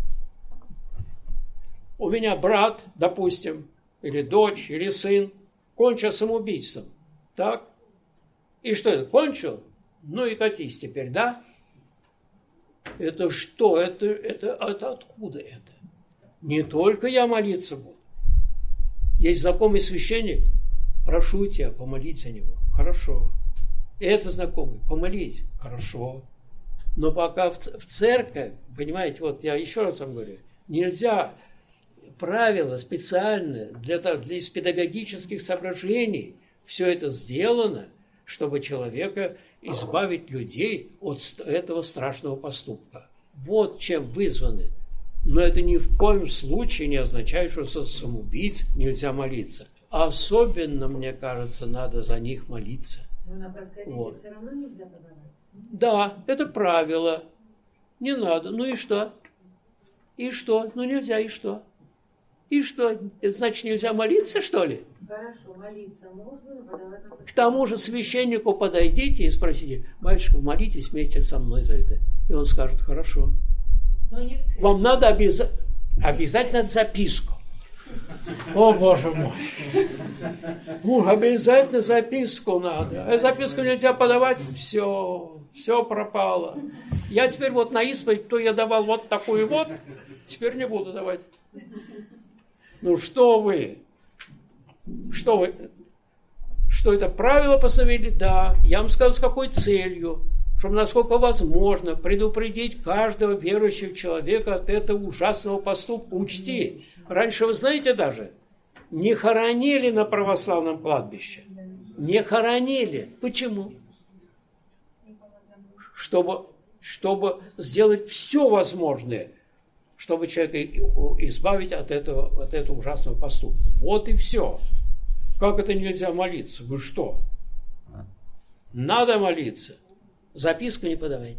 У меня брат, допустим, или дочь, или сын кончил самоубийством. Так? И что это? Кончил? Ну и катись теперь, да? Это что? Это, это, это откуда это? Не только я молиться буду. Есть знакомый священник, прошу тебя помолиться о него. Хорошо. И это знакомый, помолись. Хорошо. Но пока в, в церковь, понимаете, вот я еще раз вам говорю, нельзя правила специальные для, для из педагогических соображений. Все это сделано, чтобы человека избавить людей от этого страшного поступка. Вот чем вызваны. Но это ни в коем случае не означает, что за самоубийц нельзя молиться. А особенно, мне кажется, надо за них молиться. Но на проскомидию вот. Все равно нельзя подавать. Да, это правило. Не надо. Ну и что? И что? Ну нельзя, и что? И что? Это значит, нельзя молиться, что ли? Хорошо, молиться можно, но подавать на проскомидию. К тому же священнику подойдите и спросите: мальчик, молитесь вместе со мной за это. И он скажет: хорошо. Вам надо обяза... обязательно записку. О, Боже мой. Ну, обязательно записку надо. А записку нельзя подавать. Все, все пропало. Я теперь вот на исповедь, то я давал вот такую вот, теперь не буду давать. Ну, что вы? Что вы? Что это правило постановили? Да. Я вам сказал, с какой целью. Чтобы, насколько возможно, предупредить каждого верующего человека от этого ужасного поступка. Учти, раньше, вы знаете даже, не хоронили на православном кладбище. Не хоронили. Почему? Чтобы, чтобы сделать все возможное, чтобы человека избавить от этого, от этого ужасного поступка. Вот и все. Как это нельзя молиться? Вы что? Надо молиться. Записку не подавайте.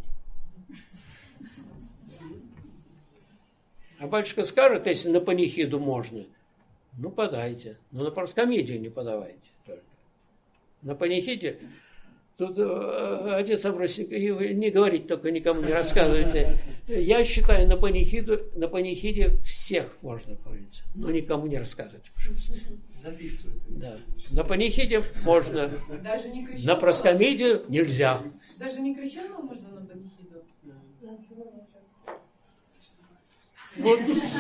А батюшка скажет, если на панихиду можно, ну подайте. Но на проскомидию не подавайте только. На панихиде, тут э, отец Амвросий, не говорите только, никому не рассказывайте. Я считаю, на панихиду, на панихиде всех можно помолиться, но никому не рассказывайте, пожалуйста. Записывают. Да. На панихиде можно. Даже не крещенного? На проскомидию нельзя. Даже не крещенного можно на панихиду? Вот,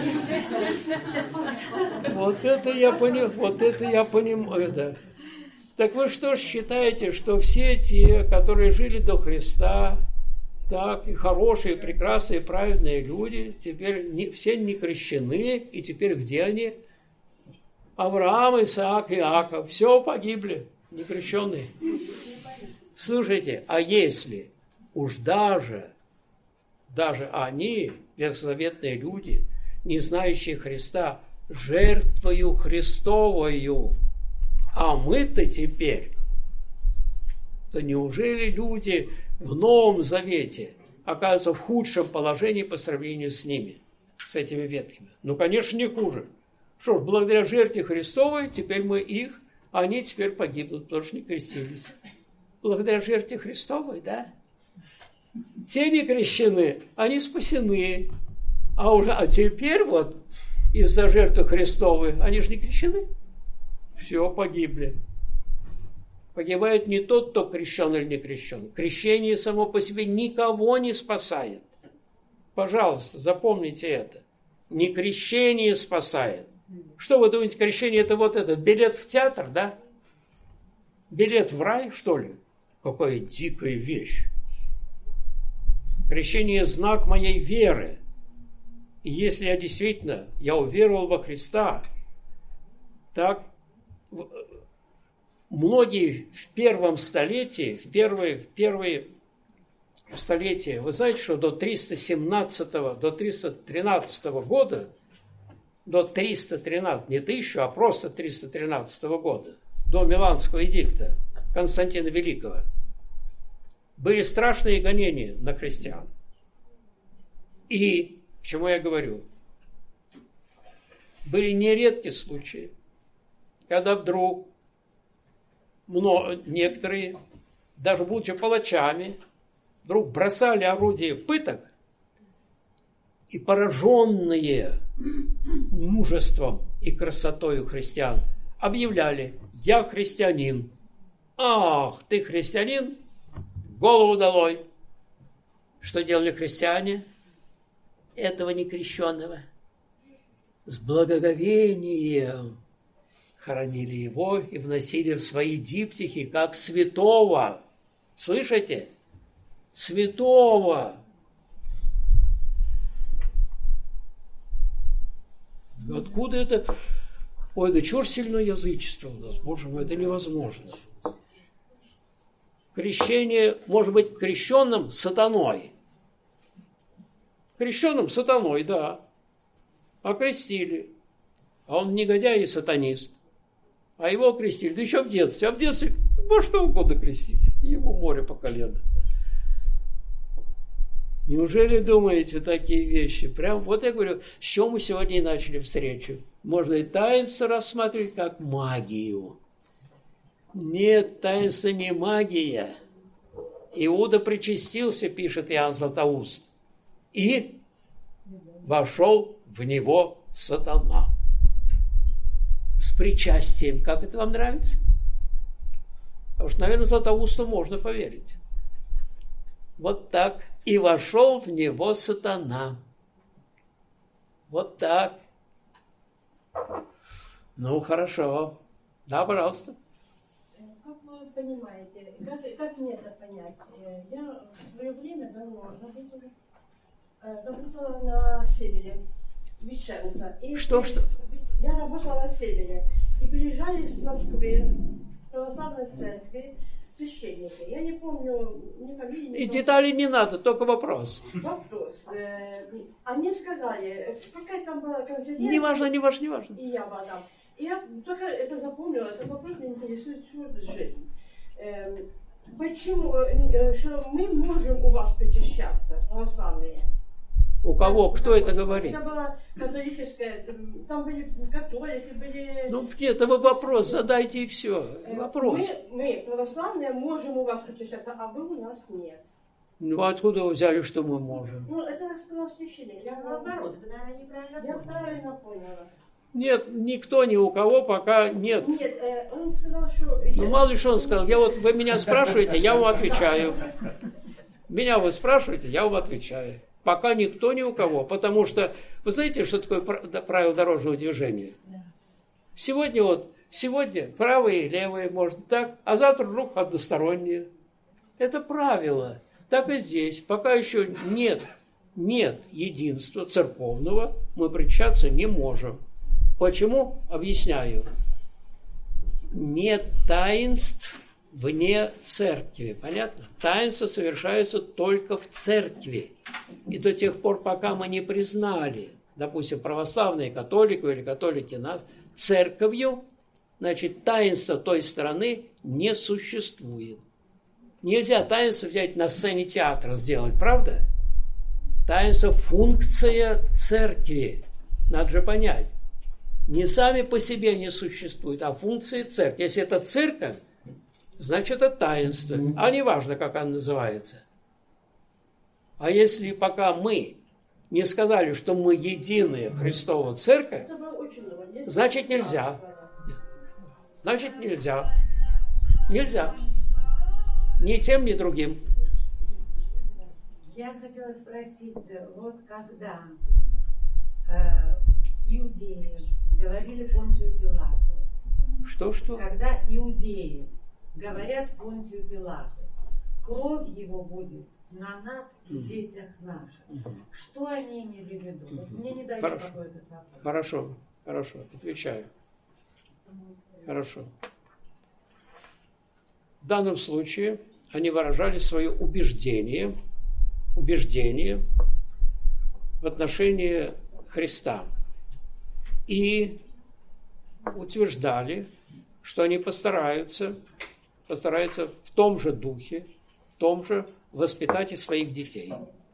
вот это я понял, вот это я понимаю, да. Так вы что ж считаете, что все те, которые жили до Христа, так, и хорошие, прекрасные, праведные люди, теперь не, все не крещены, и теперь где они? Авраам, Исаак, Иаков, все погибли, не крещенные. Слушайте, а если уж даже, даже они, ветхозаветные люди, не знающие Христа, жертвою Христовою, а мы-то теперь, то неужели люди в Новом Завете оказываются в худшем положении по сравнению с ними, с этими ветхими? Ну, конечно, не хуже. Что ж, благодаря жертве Христовой теперь мы их, а они теперь погибнут, потому что не крестились. Благодаря жертве Христовой, да? Те не крещены, они спасены. А, уже, а теперь вот из-за жертвы Христовой они же не крещены. Все, погибли. Погибает не тот, кто крещен или не крещен. Крещение само по себе никого не спасает. Пожалуйста, запомните это. Не крещение спасает. Что вы думаете, крещение это вот этот билет в театр, да? Билет в рай, что ли? Какая дикая вещь. Крещение – знак моей веры. И если я действительно, я уверовал во Христа, так многие в первом столетии, в первые, в первые столетия, вы знаете, что до триста семнадцатого, до триста тринадцатого года, до триста тринадцатого, не тысячу, а просто триста тринадцатого года, до Миланского эдикта Константина Великого, были страшные гонения на христиан. И, к чему я говорю, были нередки случаи, когда вдруг много, некоторые, даже будучи палачами, вдруг бросали орудие пыток и, пораженные мужеством и красотою христиан, объявляли: «Я христианин». «Ах, ты христианин? Голову долой!» Что делали христиане? Этого некрещенного с благоговением хоронили его и вносили в свои диптихи как святого. Слышите? Святого. Откуда это? Ой, да чего ж сильное язычество у нас? Боже мой, это невозможно. Крещение может быть крещенным сатаной. Крещенным сатаной, да. Окрестили. А он негодяй и сатанист. А его окрестили. Да еще в детстве. А в детстве может что угодно крестить. Ему море по колено. Неужели думаете такие вещи? Прям вот я говорю, с чего мы сегодня и начали встречу. Можно и таинство рассматривать как магию. Нет, таинство не магия. Иуда причастился, пишет Иоанн Златоуст, и вошел в него сатана. С причастием. Как это вам нравится? Потому что, наверное, Златоусту можно поверить. Вот так. И вошел в него сатана. Вот так. Ну, хорошо. Да, пожалуйста. Как вы понимаете, как, как мне это понять? Я в свое время давно работала, работала на севере, Виченца. Что, что? Я работала на севере. И приезжали с Москвы, в православной церкви, священники. Я не помню ни фамилии, ни... И деталей не надо, только вопрос. Вопрос. Э, они сказали, какая там была конференция. Не важно, не важно, не важно. И я была там. И я только это запомнила, этот вопрос меня интересует всю жизнь. Э, почему, э, что мы можем у вас причащаться, православные? У кого? Кто это говорит? Это была католическая, там были католики, были... Ну, нет, вы вопрос задайте и все. Вопрос. Мы, мы, православные, можем у вас причащаться, а вы у нас нет. Ну, откуда вы взяли, что мы можем? Ну, это сказал священник. Я наоборот, когда неправильно Я правильно поняла. Нет, никто, ни у кого пока нет. Нет, э, он сказал, что... Ну, мало ли что он сказал. Я вот, вы меня спрашиваете, я вам отвечаю. Меня вы спрашиваете, я вам отвечаю. Пока никто ни у кого. Потому что, вы знаете, что такое правило дорожного движения? Сегодня вот, сегодня правые и левые, может так, а завтра вдруг односторонние. Это правило. Так и здесь. Пока еще нет, нет единства церковного, мы причащаться не можем. Почему? Объясняю. Нет таинств вне церкви. Понятно? Таинства совершаются только в церкви. И до тех пор, пока мы не признали, допустим, православные католики или католики нас церковью, значит, таинства той страны не существует. Нельзя таинство взять на сцене театра сделать, правда? Таинство – функция церкви. Надо же понять. Не сами по себе не существуют, а функции церкви. Если это церковь, значит, это таинство. А не важно, как оно называется. А если пока мы не сказали, что мы единая Христова церковь, значит, нельзя. Значит, нельзя. Нельзя. Ни тем, ни другим. Я хотела спросить, вот когда э, иудеи говорили Понтию Пилату. Что-что? Когда иудеи говорят Понтию Пилату, кровь его будет на нас и детях наших. Угу. Что они имели в виду? Вот мне не дали какой-то вопрос. Хорошо, хорошо, отвечаю. Хорошо. В данном случае они выражали свое убеждение, убеждение в отношении Христа. И утверждали, что они постараются, постараются в том же духе, в том же воспитать и своих детей.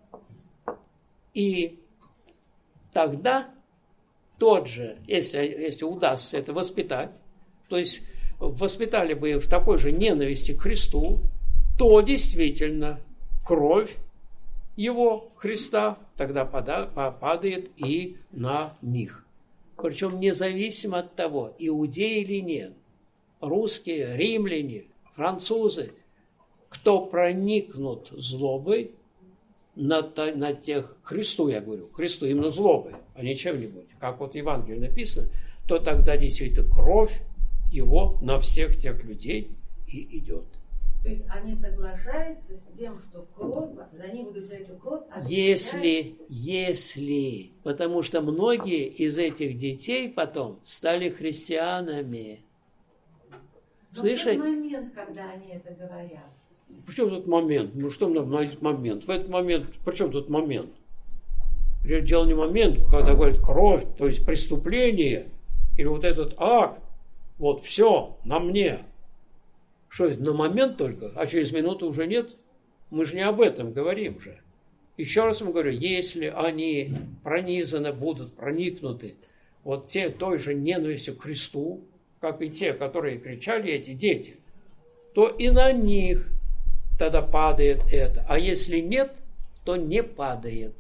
И тогда тот же, если, если удастся это воспитать, то есть воспитали бы в такой же ненависти к Христу, то действительно кровь его, Христа, тогда падает и на них. Причем независимо от того, иудеи или нет, русские, римляне, французы, кто проникнут злобой на, на тех, Христу я говорю, Христу именно злобой, а не чем-нибудь, как вот в Евангелии написано, то тогда действительно кровь его на всех тех людей и идет. То есть они соглашаются с тем, что кровь, они будут за эту кровь... Если, если, потому что многие из этих детей потом стали христианами. Слышите? В тот момент, когда они это говорят. При чем тут момент? Ну что нам на этот момент? В этот момент, при чем тут момент? Дело не момент, когда говорят кровь, то есть преступление, или вот этот акт, вот все, на мне. Что это, на момент только, а через минуту уже нет? Мы же не об этом говорим же. Еще раз вам говорю, если они пронизаны будут, проникнуты вот те, той же ненавистью к Христу, как и те, которые кричали, эти дети, то и на них тогда падает это. А если нет, то не падает.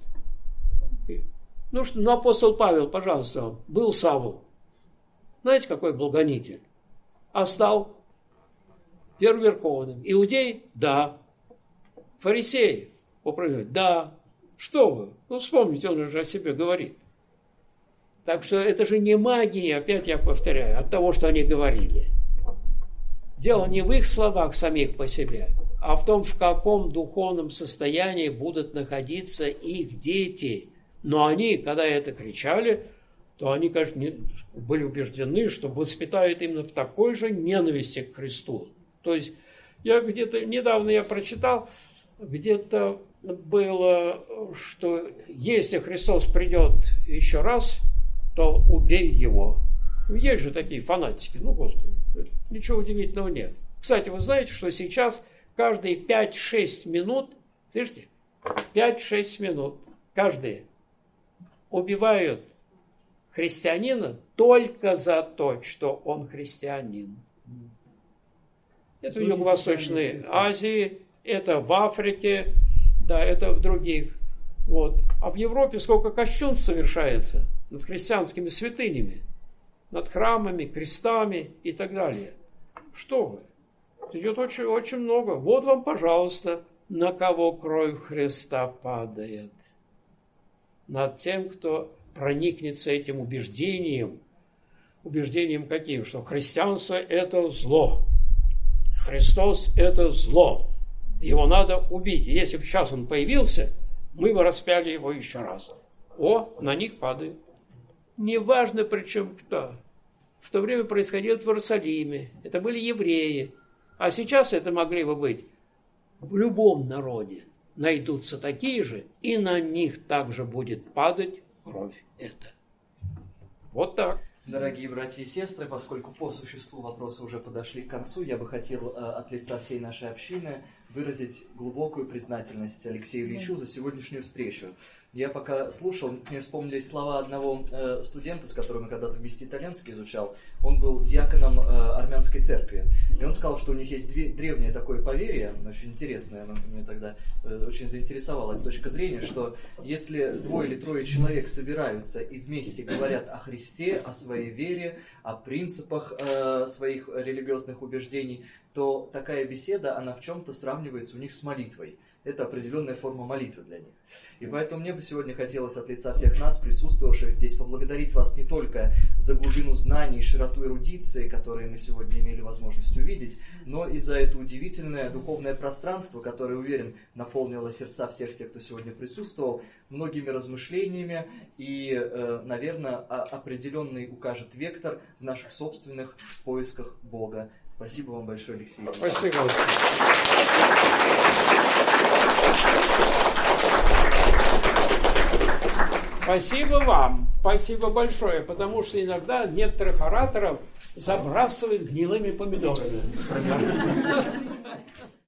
Ну, что, ну апостол Павел, пожалуйста, был Савл. Знаете, какой был гонитель? А стал первоверховным. Иудей? Да. Фарисей? Да. Что вы? Ну, вспомните, он уже о себе говорит. Так что это же не магия, опять я повторяю, от того, что они говорили. Дело не в их словах самих по себе, а в том, в каком духовном состоянии будут находиться их дети. Но они, когда это кричали, то они, конечно, не, были убеждены, что воспитают именно в такой же ненависти к Христу. То есть, я где-то, недавно я прочитал, где-то было, что если Христос придет еще раз, то убей его. Есть же такие фанатики, ну, Господи, ничего удивительного нет. Кстати, вы знаете, что сейчас каждые пять-шесть минут, слышите, пять-шесть минут, каждые убивают христианина только за то, что он христианин. Это в Юго-Восточной Азии, это в Африке, да, это в других. Вот. А в Европе сколько кощунств совершается над христианскими святынями, над храмами, крестами и так далее. Что вы? Идет очень, очень много. Вот вам, пожалуйста, на кого кровь Христа падает. над тем, кто проникнется этим убеждением. Убеждением каким? Что христианство – это зло. Христос – это зло. Его надо убить. И если бы сейчас он появился, мы бы распяли его еще раз. О, на них падает. Неважно, причем кто. В то время происходило в Иерусалиме. Это были евреи. А сейчас это могли бы быть в любом народе. Найдутся такие же, и на них также будет падать кровь эта. Вот так. Дорогие братья и сестры, поскольку по существу вопросы уже подошли к концу, я бы хотел от лица всей нашей общины выразить глубокую признательность Алексею Ильичу за сегодняшнюю встречу. Я пока слушал, мне вспомнились слова одного э, студента, с которым я когда-то вместе итальянский изучал. Он был диаконом э, армянской церкви. И он сказал, что у них есть две, древнее такое поверье, очень интересное, оно меня тогда э, очень заинтересовала эта точка зрения, что если двое или трое человек собираются и вместе говорят о Христе, о своей вере, о принципах э, своих религиозных убеждений, то такая беседа, она в чем-то сравнивается у них с молитвой. Это определенная форма молитвы для них. И поэтому мне бы сегодня хотелось от лица всех нас, присутствовавших здесь, поблагодарить вас не только за глубину знаний и широту эрудиции, которые мы сегодня имели возможность увидеть, но и за это удивительное духовное пространство, которое, уверен, наполнило сердца всех тех, кто сегодня присутствовал, многими размышлениями и, наверное, определенный укажет вектор в наших собственных поисках Бога. Спасибо вам большое, Алексей. Спасибо. Спасибо вам, спасибо большое, потому что иногда некоторых ораторов забрасывают гнилыми помидорами.